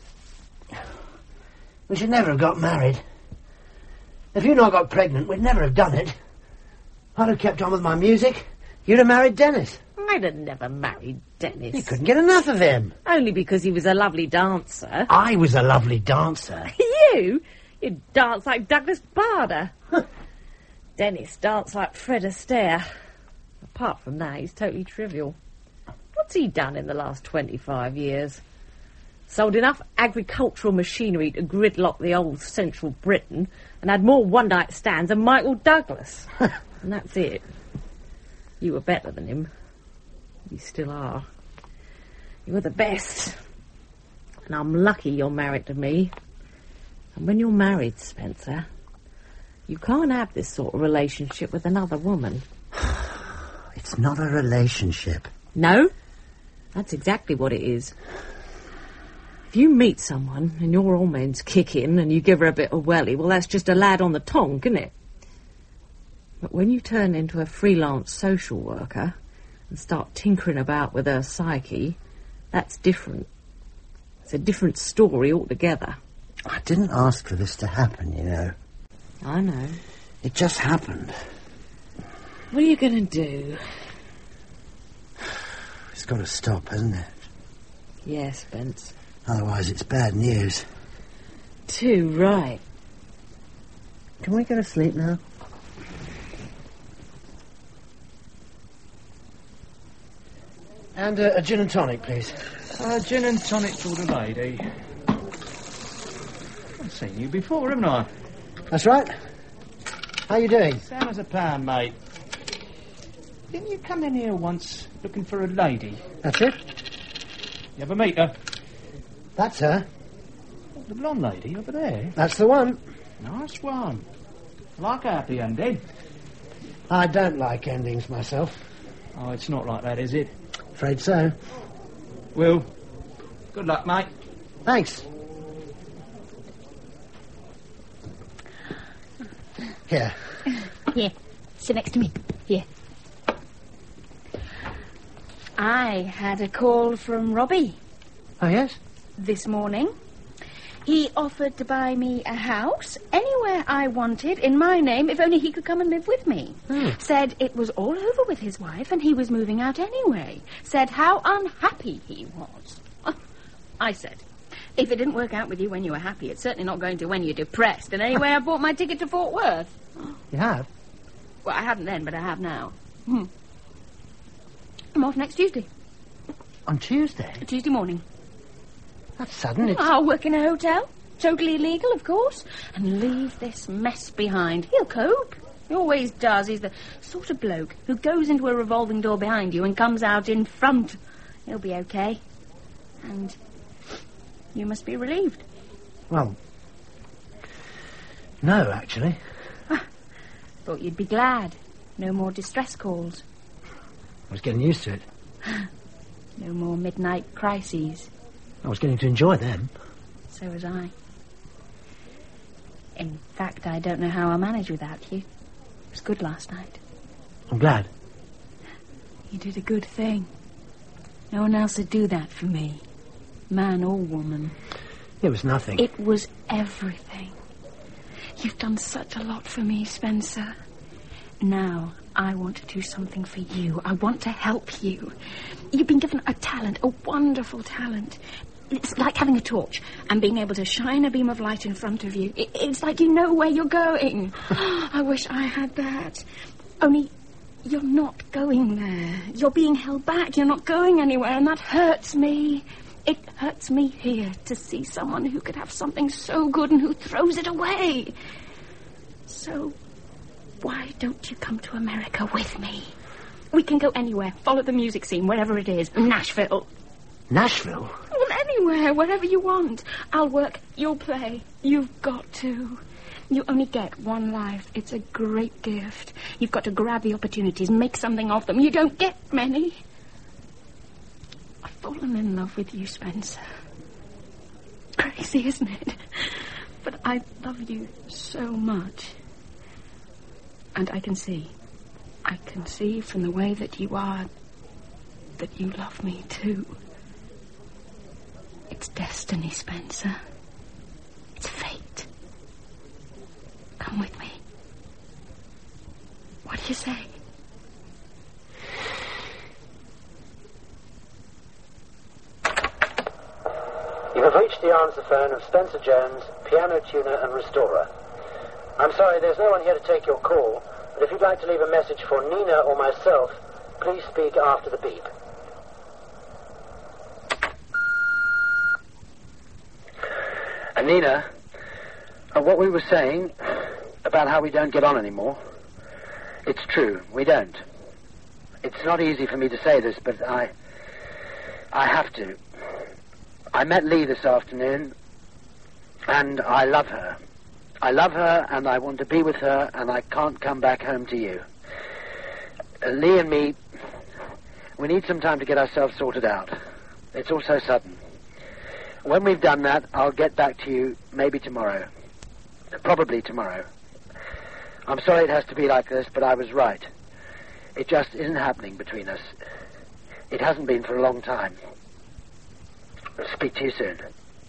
We should never have got married. If you'd not got pregnant, we'd never have done it. I'd have kept on with my music. You'd have married Dennis. I'd have never married Dennis. You couldn't get enough of him. Only because he was a lovely dancer. I was a lovely dancer. You? You dance like Douglas Bader. Dennis danced like Fred Astaire. Apart from that, he's totally trivial. What's he done in the last twenty-five years? Sold enough agricultural machinery to gridlock the old central Britain and had more one-night stands than Michael Douglas. And that's it. You were better than him. You still are. You were the best. And I'm lucky you're married to me. And when you're married, Spencer, you can't have this sort of relationship with another woman. It's not a relationship. No? That's exactly what it is. If you meet someone and your hormones kick in and you give her a bit of welly, well, that's just a lad on the tongue, isn't it? But when you turn into a freelance social worker and start tinkering about with her psyche, that's different. It's a different story altogether. I didn't ask for this to happen, you know. I know. It just happened. What are you going to do? It's got to stop, hasn't it? Yes, Spence. Otherwise it's bad news. Too right. Can we go to sleep now? And uh, a gin and tonic, please. Uh, gin and tonic for the lady. I've seen you before, haven't I? That's right. How you doing? Sam as a pound, mate. Didn't you come in here once looking for a lady? That's it. You ever meet her? That's her. The blonde lady over there. That's the one. Nice one. Like a happy ending. I don't like endings myself. Oh, it's not like that, is it? Afraid so. Well, good luck, mate. Thanks. Here. Here. Sit next to me. Here. I had a call from Robbie. Oh, yes? This morning. He offered to buy me a house anywhere I wanted in my name if only he could come and live with me. Hmm. Said it was all over with his wife and he was moving out anyway. Said how unhappy he was. I said, if it didn't work out with you when you were happy, it's certainly not going to when you're depressed. And anyway, I bought my ticket to Fort Worth. You have? Well, I hadn't then, but I have now. Hmm. I'm off next Tuesday. On Tuesday? Tuesday morning. That's sudden. It's... I'll work in a hotel. Totally illegal, of course. And leave this mess behind. He'll cope. He always does. He's the sort of bloke who goes into a revolving door behind you and comes out in front. He'll be okay. And you must be relieved. Well, no, actually. Ah, thought you'd be glad. No more distress calls. I was getting used to it. No more midnight crises. I was getting to enjoy them. So was I. In fact, I don't know how I managed without you. It was good last night. I'm glad. You did a good thing. No one else would do that for me. Man or woman. It was nothing. It was everything. You've done such a lot for me, Spencer. Now, I want to do something for you. I want to help you. You've been given a talent, a wonderful talent. It's like having a torch and being able to shine a beam of light in front of you. It, it's like you know where you're going. I wish I had that. Only you're not going there. You're being held back. You're not going anywhere, and that hurts me. It hurts me here to see someone who could have something so good and who throws it away. So, why don't you come to America with me? We can go anywhere. Follow the music scene, wherever it is. Nashville. Nashville? Well, anywhere, wherever you want. I'll work, you'll play. You've got to. You only get one life. It's a great gift. You've got to grab the opportunities, make something of them. You don't get many. I've fallen in love with you, Spencer. Crazy, isn't it? But I love you so much. And I can see. I can see from the way that you are that you love me too. It's destiny, Spencer. It's fate. Come with me. What do you say? You have reached the answer phone of Spencer Jones, piano tuner and restorer. I'm sorry, there's no one here to take your call, but if you'd like to leave a message for Nina or myself, please speak after the beep. Uh, Nina, uh, what we were saying about how we don't get on anymore, it's true, we don't. It's not easy for me to say this, but I... I have to. I met Lee this afternoon, and I love her. I love her, and I want to be with her, and I can't come back home to you. Uh, Lee and me, we need some time to get ourselves sorted out. It's all so sudden. When we've done that, I'll get back to you maybe tomorrow. Probably tomorrow. I'm sorry it has to be like this, but I was right. It just isn't happening between us. It hasn't been for a long time. I'll speak to you soon.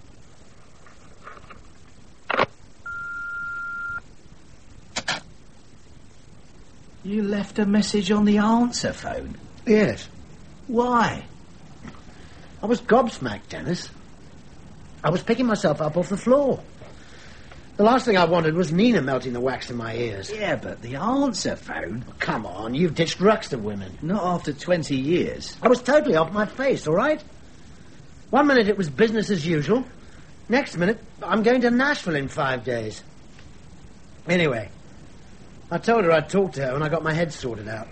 You left a message on the answer phone? Yes. Why? I was gobsmacked, Dennis. I was picking myself up off the floor. The last thing I wanted was Nina melting the wax in my ears. Yeah, but the answer phone? Oh, come on, you've ditched Ruxton women. Not after twenty years. I was totally off my face, all right? One minute it was business as usual. Next minute, I'm going to Nashville in five days. Anyway, I told her I'd talk to her when I got my head sorted out.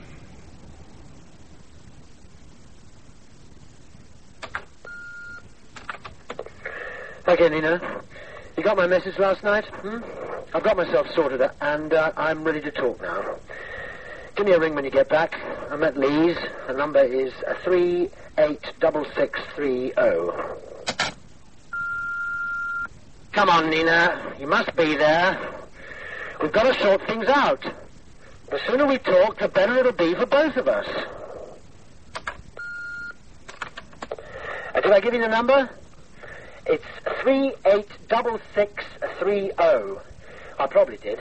Okay, Nina. You got my message last night? Hmm? I've got myself sorted out, and uh, I'm ready to talk now. Give me a ring when you get back. I'm at Lee's. The number is three eight six six three zero. Come on, Nina. You must be there. We've got to sort things out. The sooner we talk, the better it'll be for both of us. Uh, did I give you the number? It's three eight six six three zero. I probably did.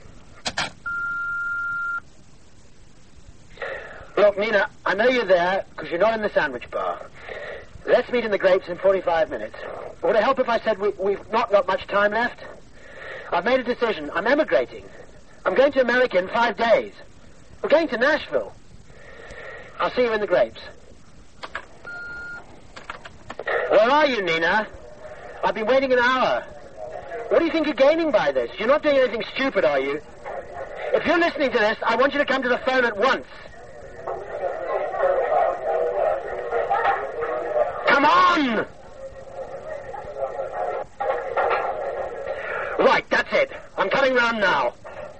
Look, Nina, I know you're there because you're not in the sandwich bar. Let's meet in the Grapes in forty-five minutes. Would it help if I said we, we've not got much time left? I've made a decision. I'm emigrating. I'm going to America in five days. We're going to Nashville. I'll see you in the Grapes. Where are you, Nina? I've been waiting an hour. What do you think you're gaining by this? You're not doing anything stupid, are you? If you're listening to this, I want you to come to the phone at once. Come on! Right, that's it. I'm coming round now.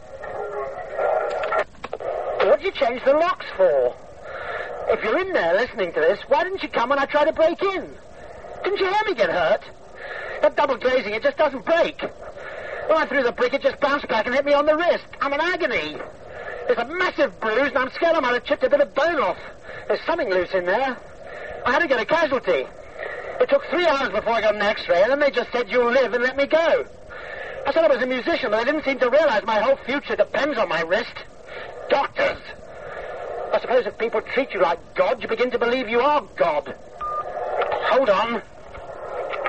What did you change the locks for? If you're in there listening to this, why didn't you come when I tried to break in? Didn't you hear me get hurt? That double glazing, it just doesn't break. When I threw the brick, it just bounced back and hit me on the wrist. I'm in agony. There's a massive bruise, and I'm scared I might have chipped a bit of bone off. There's something loose in there. I had to get a casualty. It took three hours before I got an x-ray, and then they just said, you'll live, and let me go. I said I was a musician, but they didn't seem to realize my whole future depends on my wrist. Doctors. I suppose if people treat you like God, you begin to believe you are God. Hold on.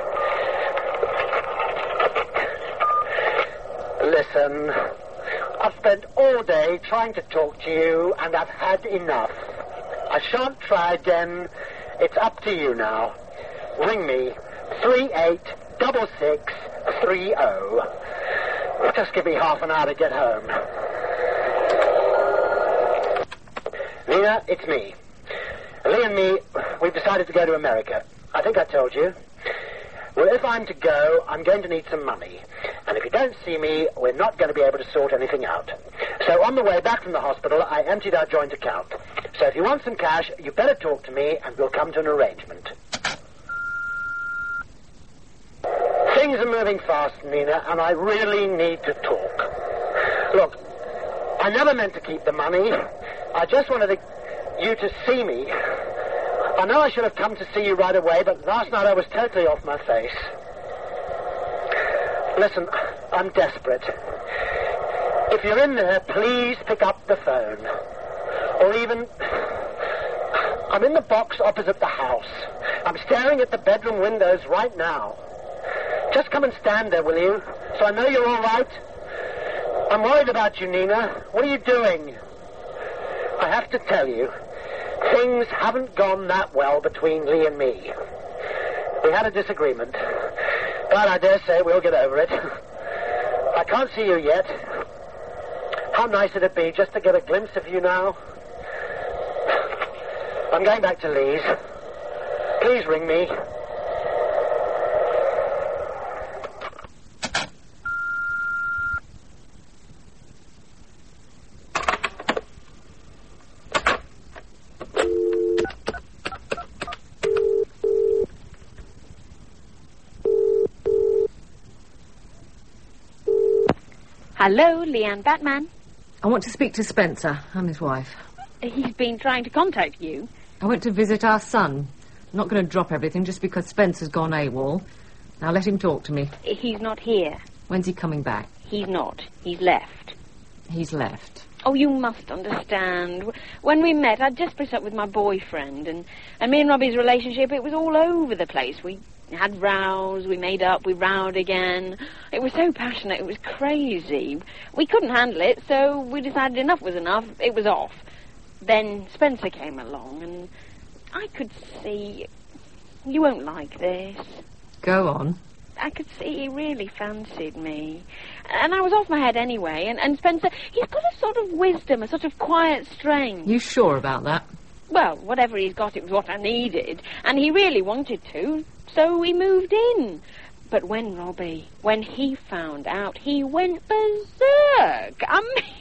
Listen, I've spent all day trying to talk to you, and I've had enough. I shan't try again. It's up to you now. Ring me, three eight six six three oh. Just give me half an hour to get home. Nina, it's me. Lee and me, we've decided to go to America. I think I told you. Well, if I'm to go, I'm going to need some money. And if you don't see me, we're not going to be able to sort anything out. So on the way back from the hospital, I emptied our joint account. So if you want some cash, you better talk to me and we'll come to an arrangement. Things are moving fast, Nina, and I really need to talk. Look, I never meant to keep the money. I just wanted to, you to see me. I know I should have come to see you right away, but last night I was totally off my face. Listen, I'm desperate. If you're in there, please pick up the phone. Or even... I'm in the box opposite the house. I'm staring at the bedroom windows right now. Just come and stand there, will you? So I know you're all right. I'm worried about you, Nina. What are you doing? I have to tell you, things haven't gone that well between Lee and me. We had a disagreement, but I dare say we'll get over it. I can't see you yet. How nice would it be just to get a glimpse of you now? I'm going back to Lee's. Please ring me. Hello, Leanne Batman. I want to speak to Spencer. I'm his wife. He's been trying to contact you. I went to visit our son. I'm not going to drop everything just because Spencer's gone AWOL. Now let him talk to me. He's not here. When's he coming back? He's not. He's left. He's left. Oh, you must understand. When we met, I'd just split up with my boyfriend, and, and me and Robbie's relationship, it was all over the place. We had rows, we made up, we rowed again. It was so passionate, it was crazy. We couldn't handle it, so we decided enough was enough. It was off. Then Spencer came along, and I could see... You won't like this. Go on. I could see he really fancied me. And I was off my head anyway, and, and Spencer, he's got a sort of wisdom, a sort of quiet strength. You sure about that? Well, whatever he's got, it was what I needed, and he really wanted to, so we moved in. But when Robbie, when he found out, he went berserk. I mean...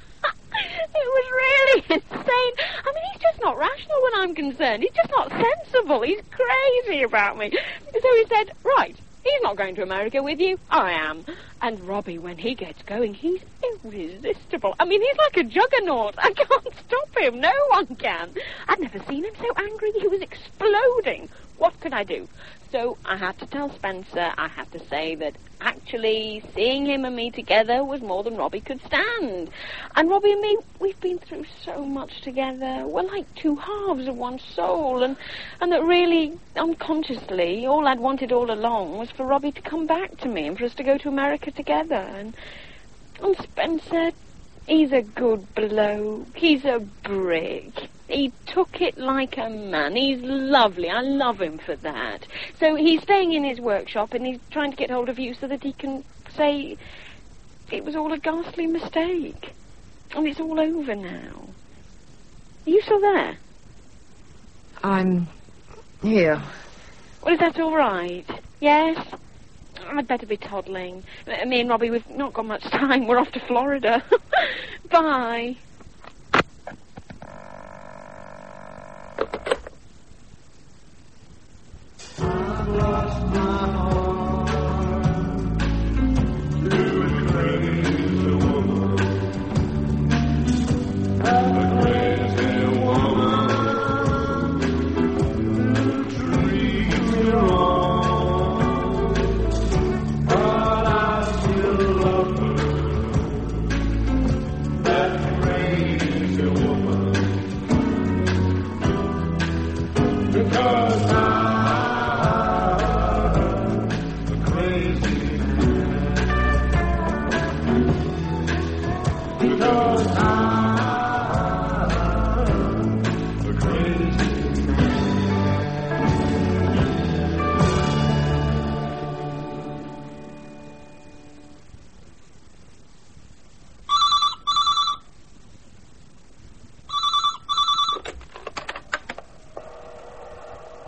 It was really insane. I mean, he's just not rational when I'm concerned. He's just not sensible. He's crazy about me. So he said, right, he's not going to America with you. I am. And Robbie, when he gets going, he's irresistible. I mean, he's like a juggernaut. I can't stop him. No one can. I'd never seen him so angry. He was exploding. What could I do? So I had to tell Spencer, I had to say that actually seeing him and me together was more than Robbie could stand. And Robbie and me, we've been through so much together. We're like two halves of one soul. And, and that really, unconsciously, all I'd wanted all along was for Robbie to come back to me and for us to go to America together. And, and Spencer, he's a good bloke. He's a brick. He took it like a man. He's lovely. I love him for that. So he's staying in his workshop and he's trying to get hold of you so that he can say it was all a ghastly mistake. And it's all over now. Are you still there? I'm here. Well, is that all right? Yes? I'd better be toddling. Me and Robbie, we've not got much time. We're off to Florida. Bye. I've lost my heart to a crazy woman, a crazy woman who treats me wrong, but I still love her, that crazy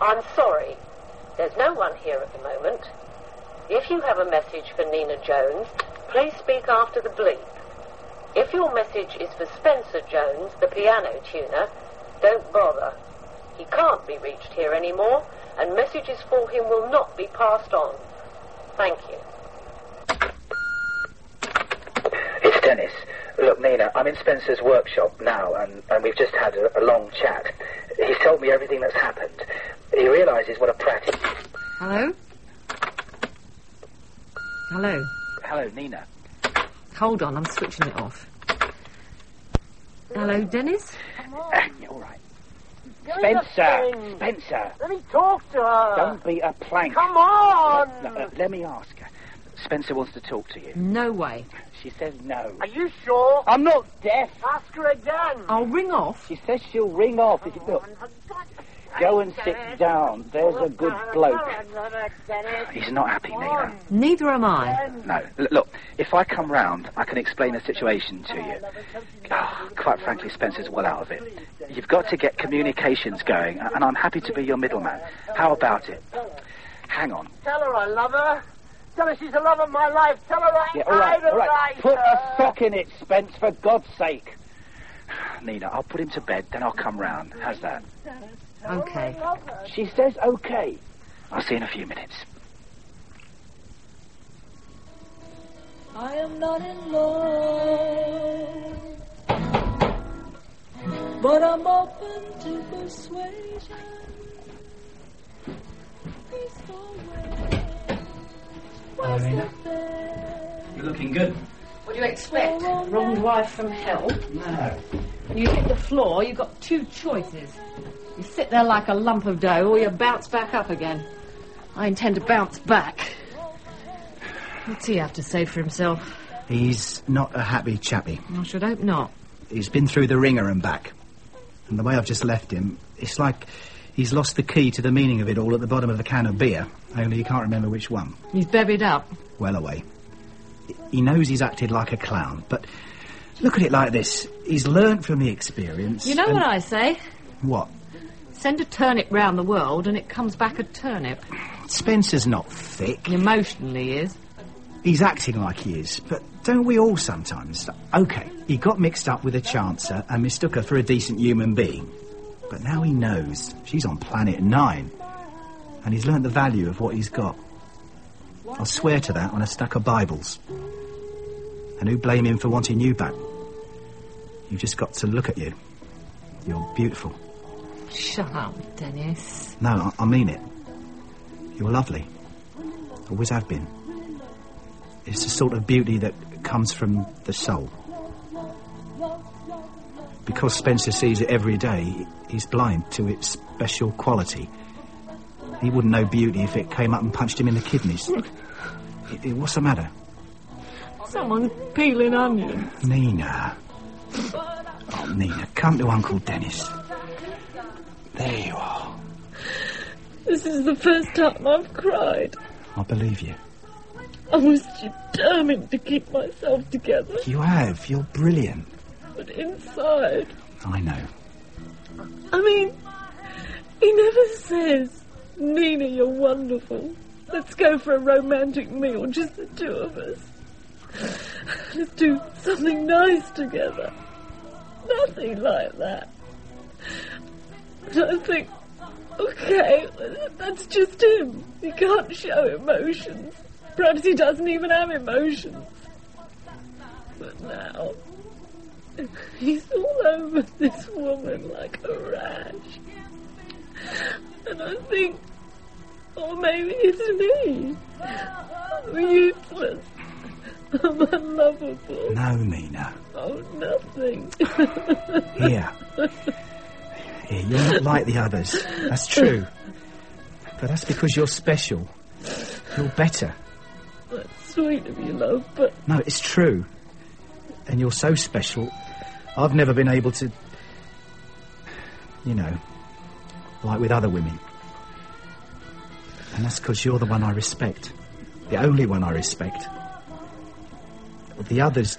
I'm sorry. There's no one here at the moment. If you have a message for Nina Jones, please speak after the bleep. If your message is for Spencer Jones, the piano tuner, don't bother. He can't be reached here anymore, and messages for him will not be passed on. Thank you. It's Dennis. Look, Nina, I'm in Spencer's workshop now, and, and we've just had a, a long chat. He's told me everything that's happened. He realises what a prat he is. Hello? Hello? Hello, Nina. Hold on, I'm switching it off. Hello, Dennis? Uh, all right. Spencer! Spencer! Let me talk to her. Don't be a plank. Come on! No, no, let me ask her. Spencer wants to talk to you. No way. She says no. Are you sure? I'm not deaf. Ask her again. I'll ring off. She says she'll ring off. Look, go and sit down. There's a good bloke. He's not happy, Nina. Neither am I. No. L- look, if I come round, I can explain the situation to you. Oh, quite frankly, Spencer's well out of it. You've got to get communications going, and I'm happy to be your middleman. How about it? Hang on. Tell her I love her. Tell her she's the love of my life. Tell her I Yeah, all right, all right. idolise Put her. a sock in it, Spence, for God's sake. Nina, I'll put him to bed, then I'll come round. How's that? Okay. She says okay. I'll see you in a few minutes. I am not in love, but I'm open to persuasion. Peaceful way. Hello, Nina. You're looking good. What do you expect? Wronged wife from hell? No. When you hit the floor, you've got two choices. You sit there like a lump of dough, or you bounce back up again. I intend to bounce back. What's he have to say for himself? He's not a happy chappy. I should hope not. He's been through the ringer and back. And the way I've just left him, it's like he's lost the key to the meaning of it all at the bottom of a can of beer, only he can't remember which one. He's bevied up. Well away. He knows he's acted like a clown, but look at it like this. He's learnt from the experience. You know and... what I say? What? Send a turnip round the world and it comes back a turnip. Spencer's not thick. Emotionally he is. He's acting like he is, but don't we all sometimes? OK, he got mixed up with a chancer and mistook her for a decent human being. But now he knows she's on planet nine. And he's learnt the value of what he's got. I'll swear to that on a stack of Bibles. And who blame him for wanting you back? You've just got to look at you. You're beautiful. Shut up, Dennis. No, I, I mean it. You're lovely. Always have been. It's the sort of beauty that comes from the soul. Because Spencer sees it every day, he's blind to its special quality. He wouldn't know beauty if it came up and punched him in the kidneys. It, it, what's the matter? Someone's peeling onions. Nina. Oh, Nina, come to Uncle Dennis. There you are. This is the first time I've cried. I believe you. I was determined to keep myself together. You have. You're brilliant. But inside... I know. I mean, he never says, Nina, you're wonderful. Let's go for a romantic meal, just the two of us. Let's do something nice together. Nothing like that. And I think, okay, that's just him. He can't show emotions. Perhaps he doesn't even have emotions. But now, he's all over this woman like a rash. And I think, oh, maybe it's me. I'm useless. I'm unlovable. No, Nina. Oh, nothing. Here. Here, you're not like the others. That's true. But that's because you're special. You're better. That's sweet of you, love, but... No, it's true. And you're so special, I've never been able to... You know, like with other women. And that's because you're the one I respect. The only one I respect. The others...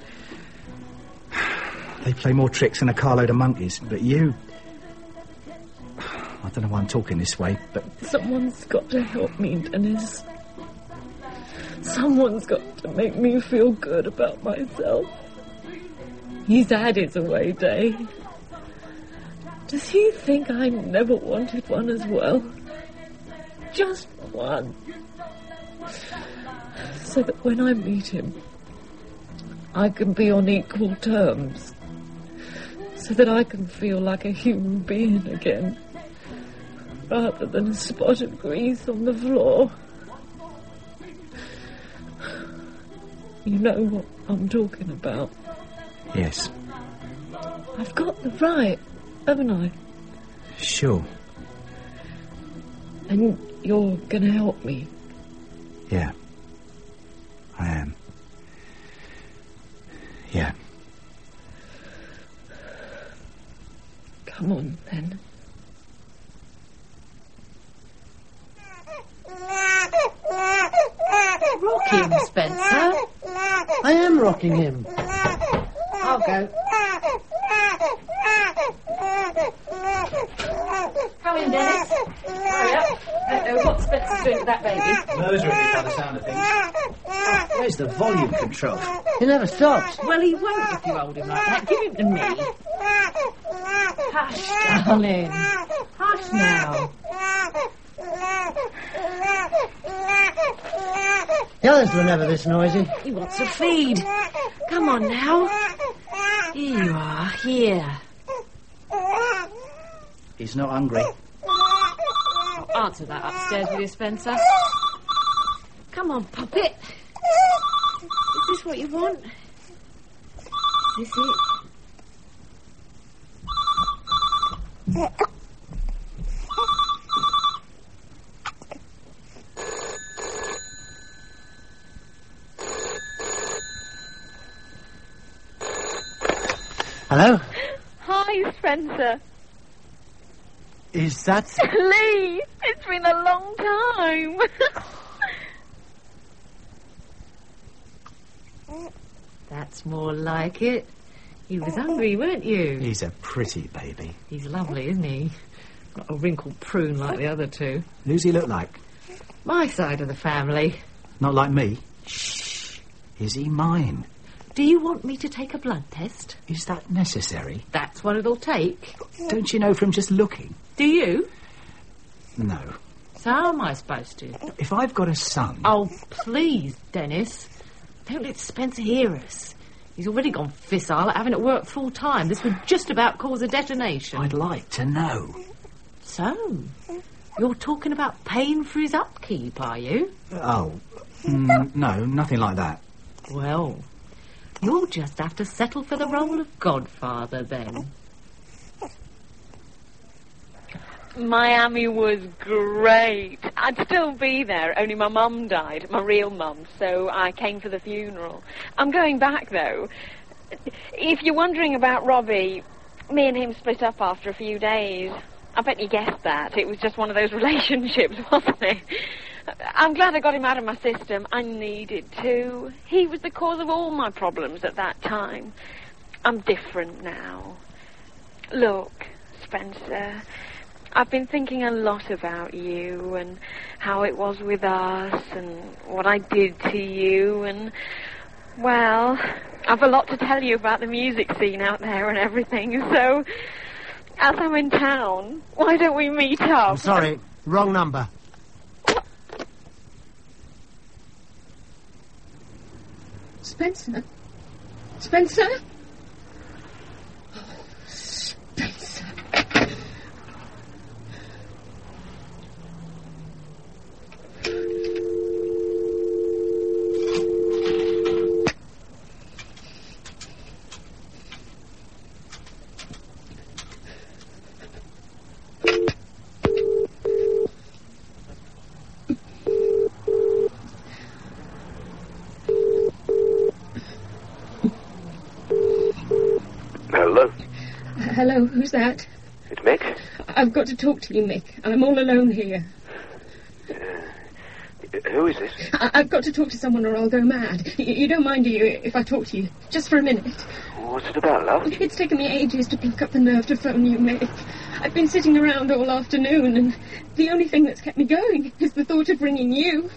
They play more tricks than a carload of monkeys. But you... I don't know why I'm talking this way, but... Someone's got to help me, Dennis. Someone's got to make me feel good about myself. He's had his away day. Does he think I never wanted one as well? Just one. So that when I meet him, I can be on equal terms. So that I can feel like a human being again, rather than a spot of grease on the floor. You know what I'm talking about. Yes. I've got the right, haven't I? Sure. And you're gonna help me. Yeah. I am. Yeah. Come on, then. Rock him, Spencer. I am rocking him. I'll go. Come in, Dennis. Hurry up. I don't know what Spencer's doing with that baby. Nose ringing by the sound of things. Oh, where's the volume control? He never stops. Well, he won't if you hold him like that. Give him to me. Hush, darling. Hush now. The others were never this noisy. He wants a feed. Come on now. Here you are, here. He's not hungry. I'll answer that upstairs with you, Spencer. Come on, puppet. Is this what you want? Is it? Hello? Hi, Spencer. Is that... Lee! It's been a long time. That's more like it. You was hungry, weren't you? He's a pretty baby. He's lovely, isn't he? Not a wrinkled prune like the other two. Who's he look like? My side of the family. Not like me. Shh. Is he mine? Do you want me to take a blood test? Is that necessary? That's what it'll take. Don't you know from just looking? Do you? No. So how am I supposed to? If I've got a son... Oh, please, Dennis. Don't let Spencer hear us. He's already gone fissile at having to work full time. This would just about cause a detonation. I'd like to know. So, you're talking about paying for his upkeep, are you? Oh, mm, no, nothing like that. Well, you'll just have to settle for the role of godfather then. Miami was great. I'd still be there, only my mum died, my real mum, so I came for the funeral. I'm going back, though. If you're wondering about Robbie, me and him split up after a few days. I bet you guessed that. It was just one of those relationships, wasn't it? I'm glad I got him out of my system. I needed to. He was the cause of all my problems at that time. I'm different now. Look, Spencer... I've been thinking a lot about you and how it was with us and what I did to you and, well, I've a lot to tell you about the music scene out there and everything, so as I'm in town, why don't we meet up? I'm sorry, wrong number. Spencer? Spencer? Oh, Spencer. Hello? Hello, who's that? It's Mick. I've got to talk to you, Mick. I'm all alone here. Uh, who is this? I- I've got to talk to someone or I'll go mad. Y- you don't mind, do you, if I talk to you? Just for a minute. What's it about, love? It's taken me ages to pluck up the nerve to phone you, Mick. I've been sitting around all afternoon, and the only thing that's kept me going is the thought of ringing you.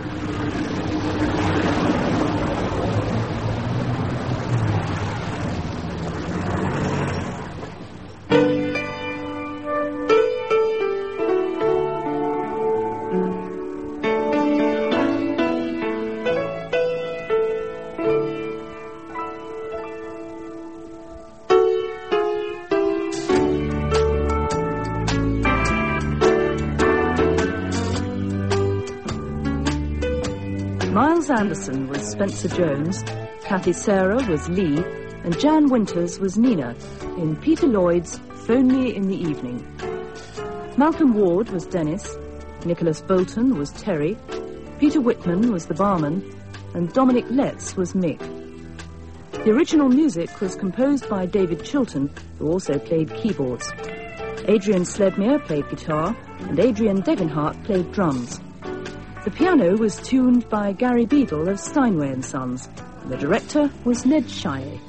Miles Anderson was Spencer Jones, Kathy Sarah was Lee, and Jan Winters was Nina in Peter Lloyd's Phone Me in the Evening. Malcolm Ward was Dennis, Nicholas Bolton was Terry, Peter Whitman was the barman, and Dominic Letts was Mick. The original music was composed by David Chilton, who also played keyboards. Adrian Sledmere played guitar, and Adrian Degenhardt played drums. The piano was tuned by Gary Beadle of Steinway and Sons. The director was Ned Shiley.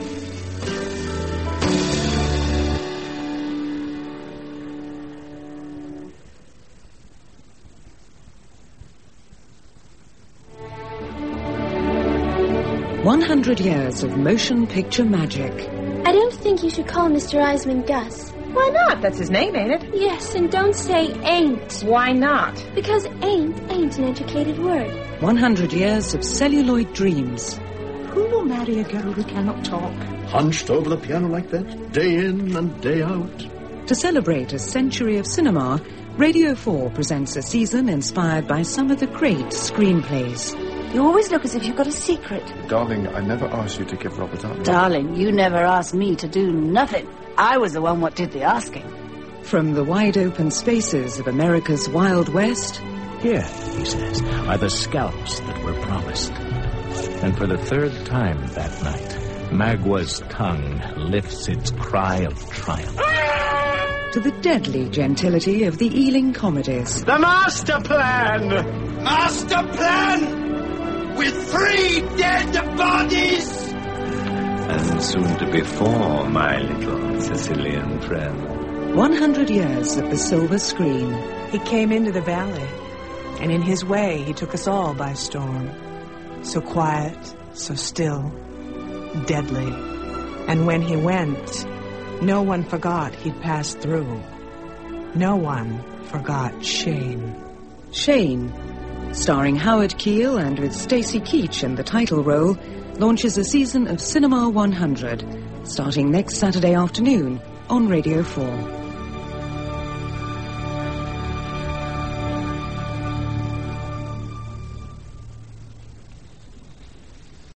One hundred years of motion picture magic. I don't think you should call Mister Eisman Gus. Why not? That's his name, ain't it? Yes, and don't say ain't. Why not? Because ain't ain't an educated word. One hundred years of celluloid dreams. Who will marry a girl who cannot talk? Hunched over the piano like that, day in and day out. To celebrate a century of cinema, Radio four presents a season inspired by some of the great screenplays. You always look as if you've got a secret. Darling, I never asked you to give Robert up. Darling, you never asked me to do nothing. I was the one what did the asking. From the wide-open spaces of America's Wild West... Here, he says, are the scalps that were promised. And for the third time that night, Magua's tongue lifts its cry of triumph. To the deadly gentility of the Ealing comedies. The master plan! Master plan! With three dead bodies! And soon to be four, my little Sicilian friend. One hundred years of the silver screen. He came into the valley, and in his way he took us all by storm. So quiet, so still, deadly. And when he went, no one forgot he'd passed through. No one forgot Shane. Shane, starring Howard Keel and with Stacey Keach in the title role, launches a season of Cinema one hundred, starting next Saturday afternoon on Radio four.